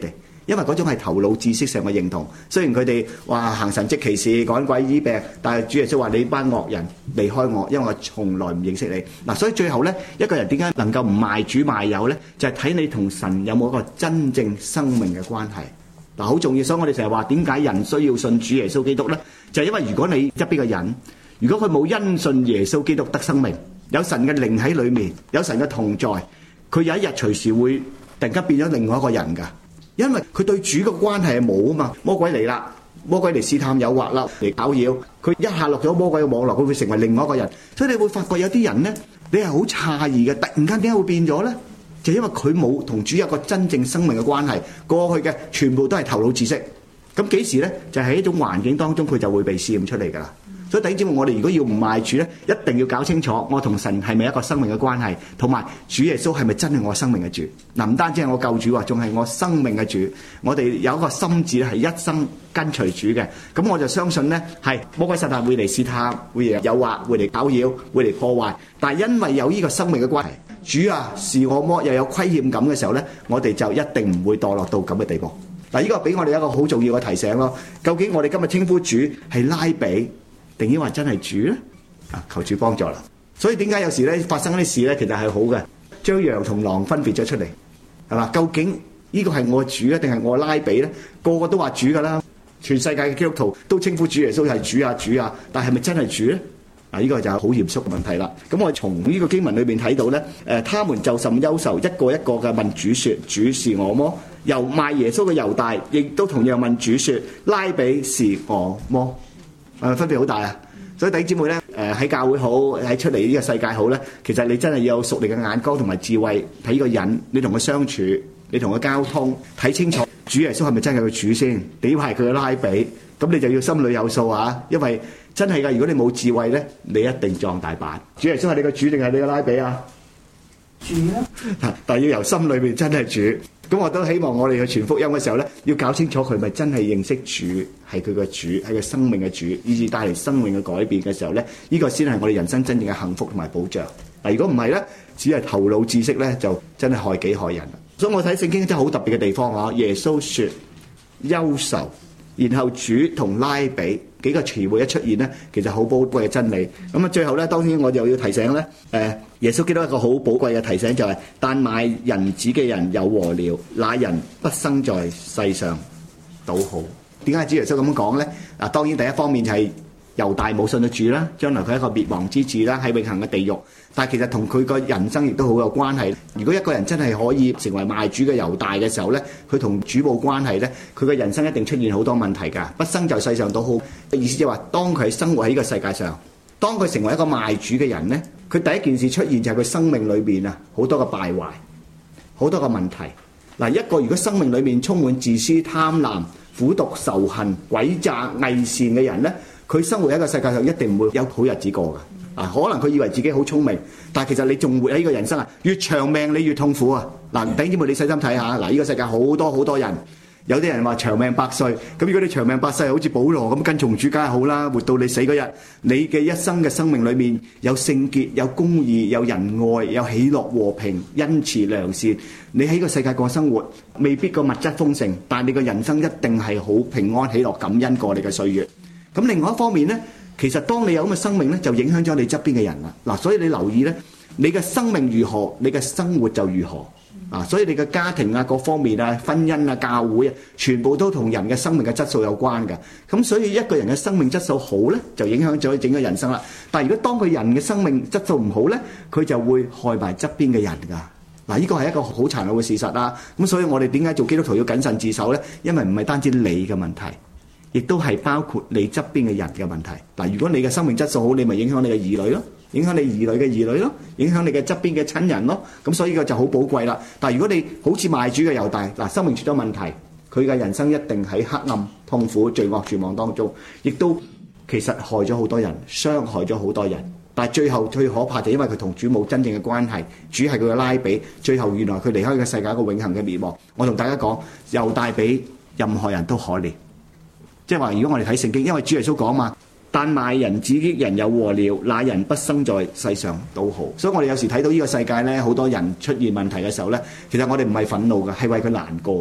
因為嗰種係頭腦知識上嘅認同。雖然佢哋話行神蹟奇事、趕鬼醫病，但係主耶穌話：你班惡人離開我，因為我從來唔認識你。嗱，所以最後呢，一個人點解能夠唔賣主賣友呢？就係睇你同神有冇一個真正生命嘅關係。嗱，好重要。所以我哋成日話點解人需要信主耶穌基督呢？就係因為如果你側邊嘅人，如果佢冇因信耶穌基督得生命，有神嘅靈喺裏面，有神嘅同在，佢有一日隨時會突然間變咗另外一個人㗎。因為佢對主嘅關係係冇啊嘛。魔鬼嚟啦，魔鬼嚟試探誘惑啦，嚟攪擾佢，一下落咗魔鬼嘅網絡，佢會成為另外一個人。所以你會發覺有啲人呢，你係好詫異嘅，突然間點解會變咗呢？就因為佢冇同主有一個真正生命嘅關係，過去嘅全部都係頭腦知識。咁幾時呢？就喺一種環境當中，佢就會被試驗出嚟㗎啦。所以弟兄姊妹，我哋如果要唔賣主咧，一定要搞清楚我同神係咪一個生命嘅關係，同埋主耶穌係咪真係我生命嘅主？嗱，唔單止係我救主啊，仲係我生命嘅主。我哋有一個心志咧，係一生跟隨主嘅。咁我就相信咧，係魔鬼撒旦會嚟試探，會嚟誘惑，會嚟攪擾，會嚟破壞。但係因為有呢個生命嘅關係，主啊是我魔，又有虧欠感嘅時候咧，我哋就一定唔會墮落到咁嘅地步。嗱，呢個俾我哋一個好重要嘅提醒咯。究竟我哋今日稱呼主係拉比，定抑或真係主咧？啊，求主幫助啦。所以點解有時咧發生啲事咧，其實係好嘅，將羊同狼分別咗出嚟，係嘛？究竟呢個係我主啊，定係我拉比咧？個個都話主噶啦，全世界嘅基督徒都稱呼主耶穌係主啊主啊，但係咪真係主咧？嗱，呢個就係好嚴肅嘅問題啦。咁我哋從呢個經文裏邊睇到咧，誒，他們就甚憂愁，一個一個嘅問主説：主是我麼？由賣耶穌嘅猶大，亦都同樣問主説：拉比是我麼？誒，分別好大啊！所以弟兄姊妹咧，誒喺教會好，喺出嚟呢個世界好咧，其實你真係要有屬靈嘅眼光同埋智慧睇呢個人，你同佢相處，你同佢交通，睇清楚主耶穌係咪真係佢主先？點係佢嘅拉比？咁你就要心裏有數啊！因為真係㗎，如果你冇智慧咧，你一定撞大板。主耶穌係你個主定係你個拉比啊？ 主啦， 但係要由心裏邊真係主。咁我都希望我哋去傳福音嘅時候咧，要搞清楚佢咪真係認識主，係佢個主，係佢生命嘅主，以致帶嚟生命嘅改變嘅時候咧，呢個先係我哋人生真正嘅幸福同埋保障。嗱，如果唔係咧，只係頭腦知識咧，就真係害己害人。所以我睇聖經真係好特別嘅地方啊！耶穌說憂愁，然後主同拉比幾個詞彙一出現咧，其實好寶貴嘅真理。咁啊，最後咧，當然我就要提醒咧，誒，耶穌基督一個好寶貴嘅提醒就係：但賣人子嘅人有禍了，那人不生在世上，倒好。點解主耶穌咁講咧？嗱，當然第一方面就係猶大冇信到主啦，將來佢係一個滅亡之子啦，喺永恆嘅地獄。但係其實同佢個人生亦都好有關係。如果一個人真係可以成為賣主嘅猶大嘅時候咧，佢同主冇關係咧，佢嘅人生一定出現好多問題㗎。不生在世上倒好，意思就係話，當佢生活喺呢個世界上，當佢成為一個賣主嘅人咧，佢第一件事出現就係佢生命裏邊啊好多個敗壞，好多個問題。嗱，一個如果生命裏面充滿自私、貪婪、苦毒、仇恨、詭詐、偽善嘅人咧，佢生活喺一個世界上一定唔會有好日子過㗎。啊，可能佢以為自己好聰明，但係其實你仲活喺呢個人生啊，越長命你越痛苦啊！嗱，弟兄姊妹，你細心睇下，嗱，呢個世界好多好多人，有啲人話長命百歲，咁如果你長命百歲，好似保羅咁跟從主梗係好啦，活到你死嗰日，你嘅一生嘅生命裏面有聖潔、有公義、有仁愛、有喜樂、和平、恩慈、良善，你喺個世界過生活，未必個物質豐盛，但係你個人生一定係好平安、喜樂、感恩過你嘅歲月。咁另外一方面呢，其實當你有咁嘅生命咧，就影響咗你側邊嘅人啦。嗱，所以你留意咧，你嘅生命如何，你嘅生活就如何啊。所以你嘅家庭啊、各方面啊、婚姻啊、教會啊，全部都同人嘅生命嘅質素有關嘅。咁所以一個人嘅生命質素好咧，就影響咗整個人生啦。但係如果當佢人嘅生命質素唔好咧，佢就會害埋側邊嘅人㗎。嗱，呢個係一個好殘酷嘅事實啦。咁所以我哋點解做基督徒要謹慎自守咧？因為唔係單止你嘅問題，亦都係包括你側邊嘅人嘅問題。嗱，如果你嘅生命質素好，你咪影響你嘅兒女咯，影響你兒女嘅兒女咯，影響你嘅側邊嘅親人咯。咁所以呢個就好寶貴啦。但係如果你好似賣主嘅猶大，嗱，生命出咗問題，佢嘅人生一定喺黑暗、痛苦、罪惡、絕望當中，亦都其實害咗好多人，傷害咗好多人。但係最後最可怕就因為佢同主冇真正嘅關係，主係佢嘅拉比，最後原來佢離開個世界一個永恆嘅滅亡。我同大家講，猶大比任何人都可憐。即係話，如果我哋睇聖經，因為主耶穌講嘛，但賣人子的人有禍了，那人不生在世上倒好。所以我哋有時睇到呢個世界咧，好多人出現問題嘅時候咧，其實我哋唔係憤怒嘅，係為佢難過。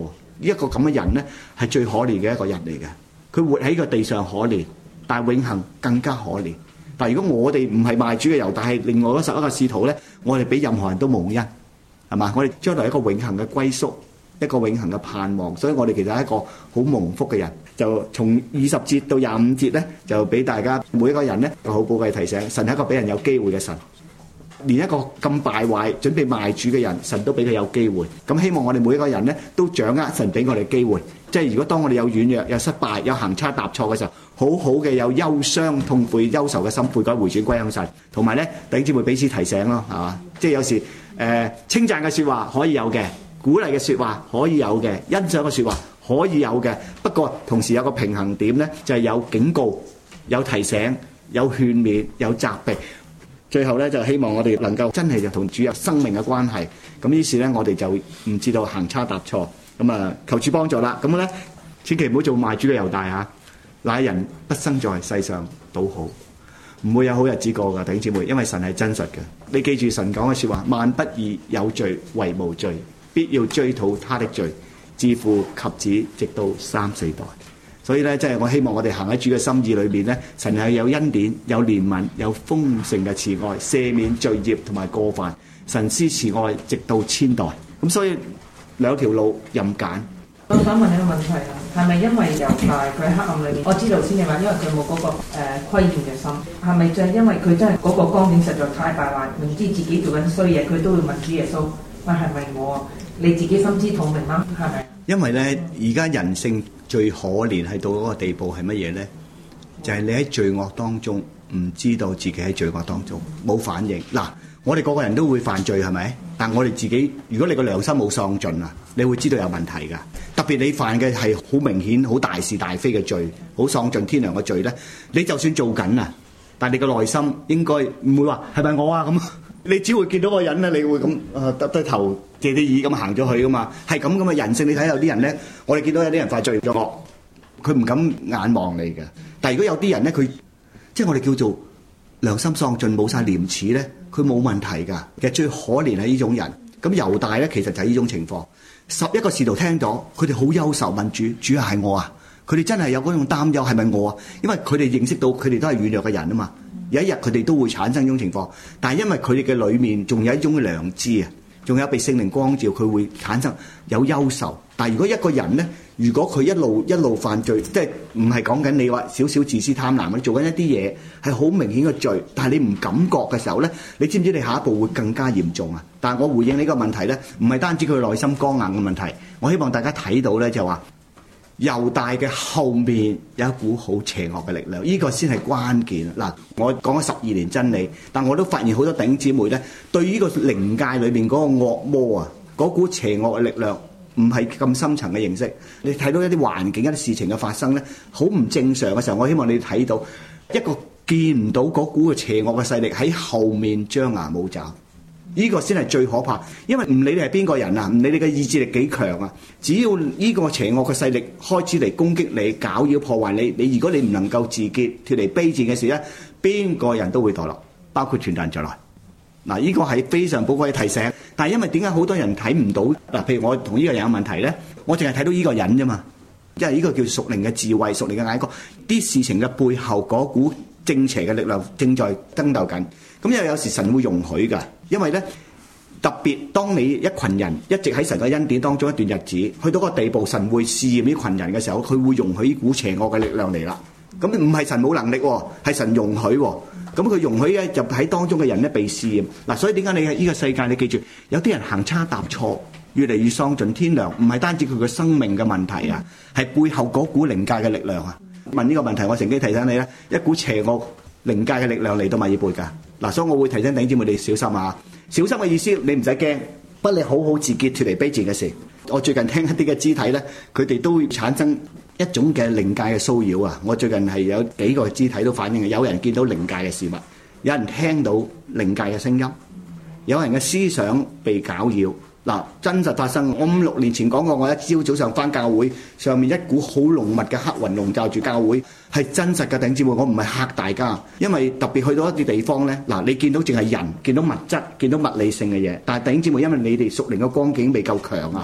一個咁嘅人咧係最可憐嘅一個人嚟嘅。佢活喺個地上可憐，但係永恆更加可憐。但係如果我哋唔係賣主嘅猶大，係另外嗰十一個使徒咧，我哋比任何人都蒙恩，係嘛？我哋將來一個永恆嘅歸宿，一個永恆嘅盼望。所以我哋其實係一個好蒙福嘅人。就從二十節到廿五節咧，就俾大家每一個人咧個好寶貴提醒。神係一個俾人有機會嘅神，連一個咁敗壞準備賣主嘅人，神都俾佢有機會。咁希望我哋每一個人咧都掌握神俾我哋機會。即係如果當我哋有軟弱、有失敗、有行差踏錯嘅時候，好好嘅有憂傷、痛悔、憂愁嘅心，悔改回轉歸向神。同埋咧，弟兄姊妹彼此提醒咯，係嘛？即係有時誒稱讚嘅説話可以有嘅，鼓勵嘅説話可以有嘅，欣賞嘅説話可以有嘅。不過同時有個平衡點咧，就係有警告、有提醒、有勸勉、有責備。最後咧就希望我哋能夠真係就同主有生命嘅關係。咁於是咧，我哋就唔知道行差踏錯。咁啊，求主幫助啦。咁咧，千祈唔好做賣主嘅猶大嚇。乃人不生在世上倒好，唔會有好日子過㗎，弟兄姊妹。因為神係真實嘅。你記住神講嘅説話：萬不以有罪為無罪，必要追討他的罪，自父及子，直到三四代。所以咧，即係我希望我哋行喺主嘅心意裏面咧，神係有恩典、有憐憫、有豐盛嘅慈愛，赦免罪孽同埋過犯。神施慈愛直到千代。咁所以兩條路任揀。 我想問你個問題啊，係咪因為猶大佢喺黑暗裏面？我知道先嘅話，因為佢冇嗰個誒虧欠嘅心，係咪就係因為佢真係嗰個光景實在太敗壞，明知自己做緊衰嘢，佢都會問主耶穌：喂，係咪我啊？你自己心知肚明啦，係咪？ 因為咧，而家人性最可憐係到嗰個地步係乜嘢咧？就係、是、你喺罪惡當中唔知道自己喺罪惡當中冇反應。嗱，我哋個個人都會犯罪係咪？但我哋自己，如果你個良心冇喪盡啊，你會知道有問題㗎。特別你犯嘅係好明顯、好大是大非嘅罪，好喪盡天良嘅罪咧，你就算做緊啊，但係你個內心應該唔會話係咪我啊咁。你只會見到個人咧，你會咁啊耷低頭、借啲耳咁行咗去噶嘛，係咁咁嘅人性。你睇有啲人咧，我哋見到有啲人犯罪咗惡，佢唔敢眼望你嘅。但係如果有啲人咧，佢即係我哋叫做良心喪盡、冇晒廉恥咧，佢冇問題㗎。其實最可憐係呢種人。咁猶大咧，其實就係呢種情況。十一個使徒聽咗，佢哋好憂愁問主：主啊，係我啊？佢哋真係有嗰種擔憂，係咪我啊？因為佢哋認識到佢哋都係軟弱嘅人啊嘛。有一日佢哋都會產生呢種情況，但係因為佢哋嘅裡面仲有一種良知啊，仲有被聖靈光照，佢會產生有憂愁。但係如果一個人咧，如果佢一路一路犯罪，即係唔係講緊你話少少自私貪婪，你做緊一啲嘢係好明顯嘅罪，但係你唔感覺嘅時候咧，你知唔知你下一步會更加嚴重啊？但係我回應呢個問題咧，唔係單止佢內心剛硬嘅問題，我希望大家睇到咧就話。猶大嘅後面有一股好邪惡嘅力量，呢、這個先係關鍵。嗱，我講咗十二年真理，但我都發現好多弟兄姊妹咧，對呢個靈界裏面嗰個惡魔啊，嗰股邪惡嘅力量唔係咁深層嘅認識。你睇到一啲環境、一啲事情嘅發生咧，好唔正常嘅時候，我希望你睇到一個見唔到嗰股嘅邪惡嘅勢力喺後面張牙舞爪。呢個先係最可怕，因為唔理你係邊個人啊，唔理你嘅意志力幾強啊，只要呢個邪惡嘅勢力開始嚟攻擊你、攪擾、破壞你，你如果你唔能夠自潔、脫離卑賤嘅事咧，邊個人都會墮落，包括全人在內。嗱，呢個係非常寶貴嘅提醒。但係因為點解好多人睇唔到？嗱，譬如我同呢個人有問題咧，我淨係睇到呢個人啫嘛，因為呢個叫屬靈嘅智慧、屬靈嘅眼光，啲事情嘅背後嗰股正邪嘅力量正在爭鬥緊。咁因為有時神會容許㗎，因為咧特別當你一群人一直喺神嘅恩典當中一段日子，去到個地步，神會試驗呢群人嘅時候，佢會容許呢股邪惡嘅力量嚟啦。咁唔係神冇能力喎，係神容許喎。咁佢容許咧入喺當中嘅人咧被試驗。嗱，所以點解你喺呢個世界你記住，有啲人行差踏錯，越嚟越喪盡天良，唔係單止佢嘅生命嘅問題啊，係背後嗰股靈界嘅力量啊。問呢個問題，我乘機提醒你咧，一股邪惡靈界嘅力量嚟到馬爾貝㗎。嗱，所以我會提醒弟兄姊妹你小心啊！小心嘅意思，你唔使驚，不你好好自潔脫離卑賤嘅事。我最近聽一啲嘅肢體咧，佢哋都會產生一種嘅靈界嘅騷擾啊！我最近係有幾個肢體都反映嘅，有人見到靈界嘅事物，有人聽到靈界嘅聲音，有人嘅思想被攪擾。嗱，真實發生。我五六年前講過，我一朝早上返教會，上面一股好濃密嘅黑雲籠罩住教會，係真實嘅弟兄姊妹。我唔係嚇大家，因為特別去到一啲地方咧，嗱，你見到淨係人，見到物質，見到物理性嘅嘢，但係弟兄姊妹，因為你哋屬靈嘅光景未夠強啊，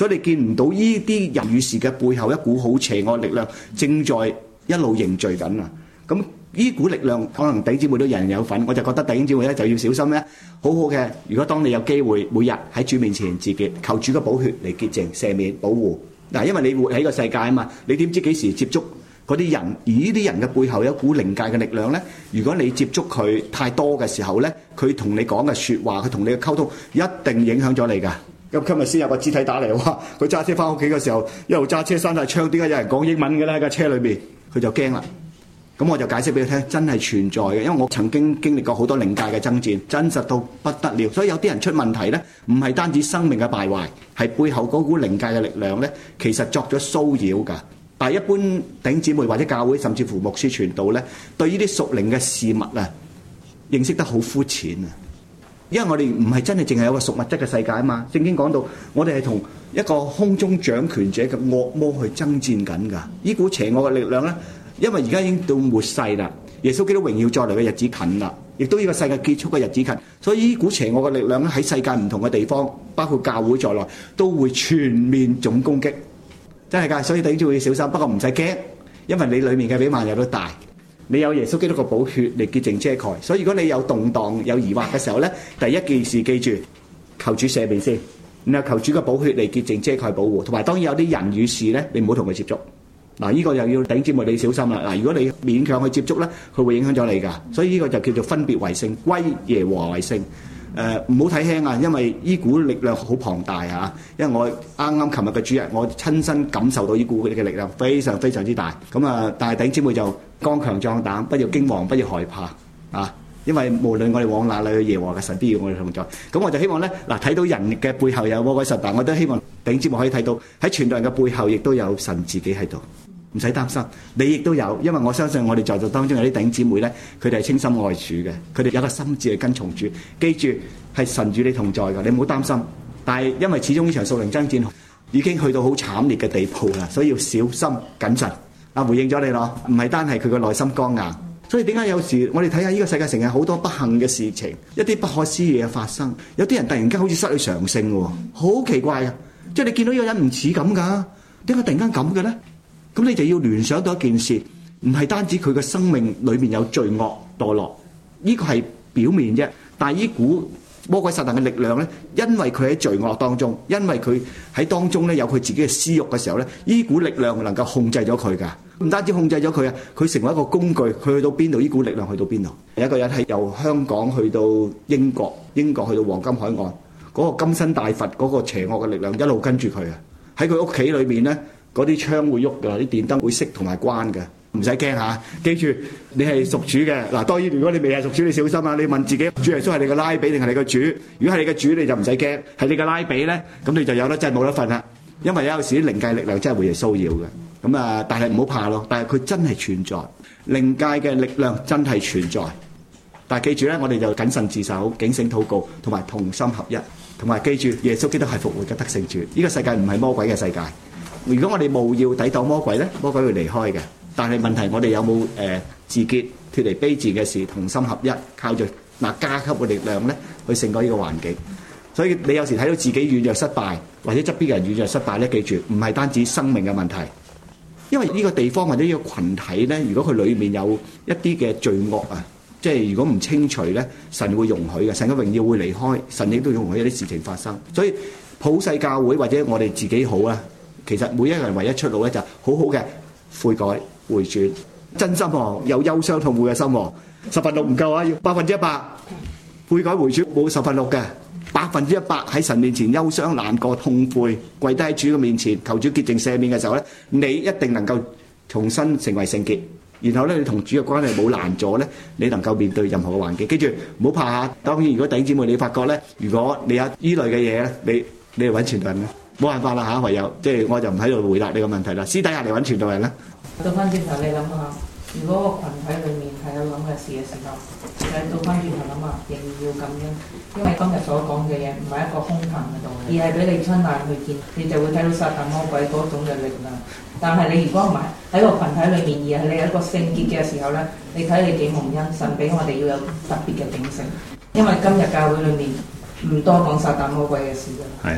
所以你見唔到呢啲人與事嘅背後一股好邪惡力量正在一路凝聚緊啊！咁呢股力量可能弟兄姊妹都人人有份，我就覺得弟兄姊妹咧就要小心咧，好好嘅。如果當你有機會每日喺主面前自潔，求主嘅寶血嚟潔淨、赦免、保護嗱，因為你活喺個世界啊嘛，你點知幾時接觸嗰啲人？而呢啲人嘅背後有一股靈界嘅力量咧，如果你接觸佢太多嘅時候咧，佢同你講嘅説話，佢同你嘅溝通一定影響咗你㗎。咁今日先有個肢體打嚟話，佢揸車翻屋企嘅時候，一路揸車閂晒窗，點解有人講英文嘅咧？喺架車裏邊，佢就驚啦。咁我就解釋俾佢聽，真係存在嘅，因為我曾經經歷過好多靈界嘅爭戰，真實到不得了。所以有啲人出問題咧，唔係單止生命嘅敗壞，係背後嗰股靈界嘅力量咧，其實作咗騷擾㗎。但係一般弟兄姊妹或者教會甚至乎牧師傳道咧，對呢啲屬靈嘅事物啊，認識得好膚淺啊。因為我哋唔係真係淨係有個屬物質嘅世界啊嘛。聖經講到，我哋係同一個空中掌權者嘅惡魔去爭戰緊㗎。呢股邪惡嘅力量咧。因為而家已經到末世啦，耶穌基督榮耀再來嘅日子近啦，亦都呢個世界結束嘅日子近，所以呢股邪惡嘅力量咧喺世界唔同嘅地方，包括教會在內，都會全面總攻擊，真係㗎。所以弟兄姊妹要小心，不過唔使驚，因為你裡面嘅比萬有都大，你有耶穌基督嘅寶血嚟潔淨遮蓋。所以如果你有動盪、有疑惑嘅時候咧，第一件事記住，求主赦免先，然後求主嘅寶血嚟潔淨遮蓋保護，同埋當然有啲人與事咧，你唔好同佢接觸。嗱，呢個又要弟兄姊妹你小心啦。嗱，如果你勉強去接觸咧，佢會影響咗你㗎。所以呢個就叫做分別為聖，歸耶和華為聖。誒，唔好睇輕啊，因為呢股力量好龐大嚇。因為我啱啱琴日嘅主日，我親身感受到呢股嘅力量非常非常之大。咁啊，但係弟兄姊妹就剛強壯膽，不要驚惶，不要害怕啊。因為無論我哋往哪裡去，耶和華嘅神必與我哋同在。咁我就希望咧，嗱，睇到人嘅背後有魔鬼撒旦，我都希望弟兄姊妹可以睇到喺傳道人嘅背後，亦都有神自己喺度。唔使擔心，你亦都有，因為我相信我哋在座當中有啲弟兄姊妹咧，佢哋係清心愛主嘅，佢哋有個心志去跟從主。記住係神與你同在㗎，你唔好擔心。但係因為始終呢場屬靈爭戰已經去到好慘烈嘅地步啦，所以要小心謹慎。啊，回應咗你咯，唔係單係佢個內心剛硬。所以點解有時我哋睇下呢個世界成日好多不幸嘅事情，一啲不可思議嘅發生，有啲人突然間好似失去常性喎，好奇怪啊！即係你見到有人唔似咁㗎，點解突然間咁嘅咧？咁你就要聯想到一件事，唔係單止佢嘅生命裏面有罪惡墮落，呢個係表面啫。但係呢股魔鬼撒旦嘅力量咧，因為佢喺罪惡當中，因為佢喺當中咧有佢自己嘅私欲嘅時候咧，呢股力量能夠控制咗佢㗎。唔單止控制咗佢啊，佢成為一個工具，佢去到邊度，呢股力量去到邊度。有一個人係由香港去到英國，英國去到黃金海岸，嗰個金身大佛嗰個邪惡嘅力量一路跟住佢啊！喺佢屋企裏面咧。嗰啲窗會喐㗎，啲電燈會熄同埋關嘅，唔使驚嚇。記住，你係屬主嘅嗱。當然，如果你未係屬主，你小心啊！你問自己，主耶穌係你嘅拉比定係你嘅主？如果係你嘅主，你就唔使驚；係你嘅拉比咧，咁你就有得真係冇得瞓啦。因為有時啲靈界力量真係會嚟騷擾嘅。咁啊，但係唔好怕咯。但係佢真係存在，靈界嘅力量真係存在。但係記住咧，我哋就謹慎自守、警醒禱告，同埋同心合一，同埋記住耶穌基督係復活嘅得勝主。呢個世界唔係魔鬼嘅世界。如果我哋務要抵擋魔鬼咧，魔鬼會離開嘅。但係問題，我哋有冇誒、呃、自潔、脫離卑賤嘅事，同心合一，靠住嗱加給嘅力量咧，去勝過呢個環境。所以你有時睇到自己軟弱失敗，或者側邊嘅人軟弱失敗咧，記住唔係單止生命嘅問題，因為呢個地方或者呢個群體咧，如果佢裡面有一啲嘅罪惡啊，即係如果唔清除咧，神會容許嘅，神嘅榮耀會離開，神亦都容許一啲事情發生。所以普世教會或者我哋自己好啊。其實每一個人唯一出路咧，就好好嘅悔改回轉，真心喎，有憂傷痛苦嘅心喎，十分六唔夠啊，要百分之一百悔改回轉，冇十分六嘅，百分之一百喺神面前憂傷難過痛悔，跪低喺主嘅面前求主潔淨赦免嘅時候咧，你一定能夠重新成為聖潔。然後咧，你同主嘅關係冇難咗咧，你能夠面對任何嘅環境。記住唔好怕嚇。當然，如果弟兄姊妹你發覺咧，如果你有依類嘅嘢咧，你你嚟揾傳道人咧。冇辦法啦嚇，唯有即係我就唔喺度回答你個問題啦。私底下嚟揾傳道人啦。 倒翻轉頭，你諗下，如果個群體裡面係有咁嘅事嘅時候，你倒翻轉頭諗下，仍然要咁樣，因為今日所講嘅嘢唔係一個空談嘅道理，而係俾你親眼去見，你就會睇到撒旦魔鬼嗰種嘅力量。但係你如果唔係喺個群體裏面，而係你有一個聖潔嘅時候咧，你睇你幾蒙恩，神俾我哋要有特別嘅警醒，因為今日教會裏面唔多講撒旦魔鬼嘅事嘅。 係啊。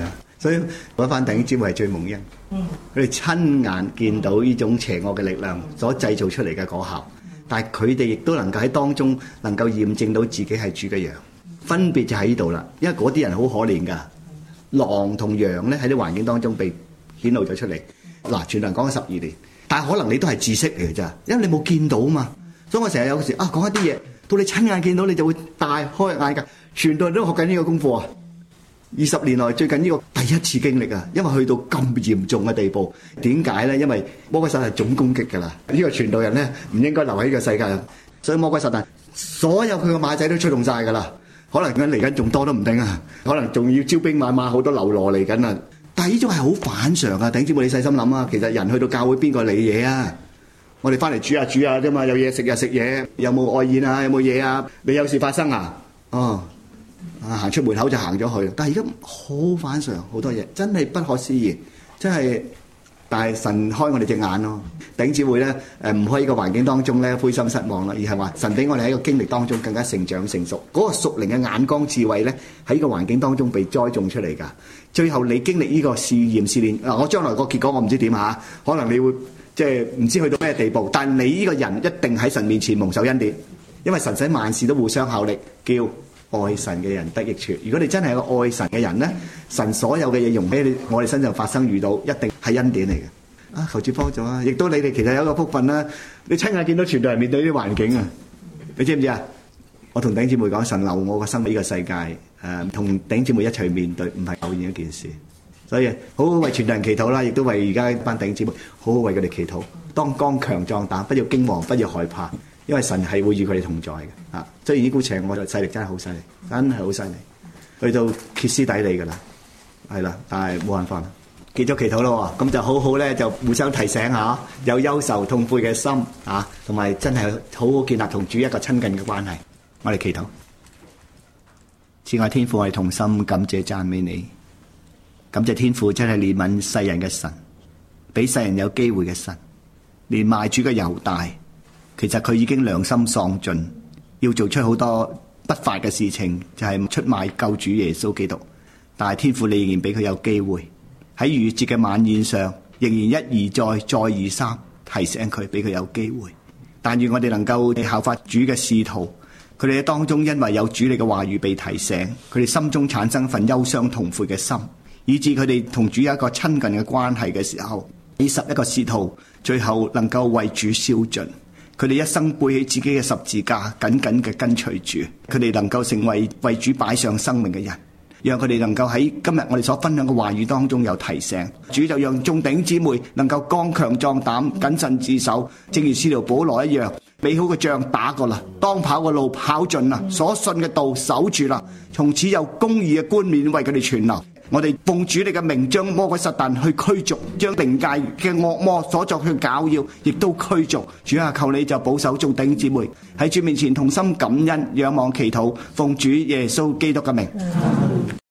所以嗰班弟兄姊妹係最蒙恩，佢哋親眼見到呢種邪惡嘅力量所製造出嚟嘅果效，但係佢哋亦都能夠喺當中能夠驗證到自己係主嘅羊，分別就喺呢度啦。因為嗰啲人好可憐㗎，狼同羊咧喺啲環境當中被顯露咗出嚟。嗱，傳道人講咗十二年，但係可能你都係知識嚟㗎咋，因為你冇見到嘛。所以我成日有時啊講一啲嘢，到你親眼見到你就會大開眼界。傳道人都學緊呢個功課啊！二十年來最近呢個第一次經歷啊，因為去到咁嚴重嘅地步，點解咧？因為魔鬼撒旦係總攻擊㗎啦，呢個傳道人咧唔應該留喺呢個世界，所以魔鬼撒旦所有佢嘅馬仔都出動晒㗎啦，可能緊嚟緊仲多都唔定啊，可能仲要招兵買馬，好多流羅嚟緊啊！但係呢種係好反常啊！弟兄姊妹你細心諗啊，其實人去到教會邊個理嘢啊？我哋翻嚟煮下煮下啫嘛，有嘢食就食嘢，有冇愛宴啊？有冇嘢啊？你有事發生啊？哦。啊！行出門口就行咗去，但係而家好反常，好多嘢真係不可思議，真係。但係神開我哋隻眼咯，弟兄姊妹咧誒唔可以喺個環境當中咧灰心失望啦，而係話神俾我哋喺個經歷當中更加成長成熟，嗰、那個屬靈嘅眼光智慧咧喺個環境當中被栽種出嚟㗎。最後你經歷呢個試驗試煉，嗱我將來個結果我唔知點嚇，可能你會即係唔知去到咩地步，但係你呢個人一定喺神面前蒙受恩典，因為神使萬事都互相效力，叫愛神嘅人得益處。如果你真係個愛神嘅人咧，神所有嘅嘢容喺你我哋身上發生遇到，一定係恩典嚟嘅。啊，求主幫助啊！亦都你哋其實有一個福分啦，你親眼見到傳道人面對呢啲環境啊，你知唔知啊？我同弟兄姊妹講，神留我個生喺呢個世界，誒、呃，同弟兄姊妹一齊面對，唔係偶然一件事。所以好好為傳道人祈禱啦，亦都為而家班弟兄姊妹好好為佢哋祈禱，當剛強壯膽，不要驚惶，不要害怕。因為神係會與佢哋同在嘅，啊！雖然呢股邪惡嘅勢力真係好犀利，真係好犀利，去到歇斯底里㗎啦，係啦，但係冇辦法啦。結咗祈禱咯，咁就好好咧，就互相提醒下，有憂愁痛悔嘅心啊，同埋真係好好建立同主一個親近嘅關係。我哋祈禱，慈愛天父，我哋同心感謝讚美你，感謝天父真係憐憫世人嘅神，俾世人有機會嘅神，連賣主嘅猶大。其實佢已經良心喪盡，要做出好多不法嘅事情，就係、是、出賣救主耶穌基督。但係天父你仍然俾佢有機會喺逾越節嘅晚宴上，仍然一而再，再而三提醒佢，俾佢有機會。但願我哋能夠效法主嘅使徒，佢哋喺當中因為有主你嘅話語被提醒，佢哋心中產生份憂傷痛悔嘅心，以致佢哋同主有一個親近嘅關係嘅時候，呢十一個使徒最後能夠為主燒盡。佢哋一生背起自己嘅十字架，緊緊嘅跟隨主。佢哋能夠成為為主擺上生命嘅人，讓佢哋能夠喺今日我哋所分享嘅話語當中有提醒。主就讓眾弟兄姊妹能夠剛強壯膽，謹慎自守，正如使徒保羅一樣，美好嘅仗打過啦，當跑嘅路跑盡啦，所信嘅道守住啦，從此有公義嘅冠冕為佢哋存留。我哋奉主你嘅名，將魔鬼撒旦去驅逐，將靈界嘅惡魔所作去攪擾，亦都驅逐。主啊，求你就保守眾弟兄姊妹喺主面前同心感恩，仰望祈禱，奉主耶穌基督嘅名。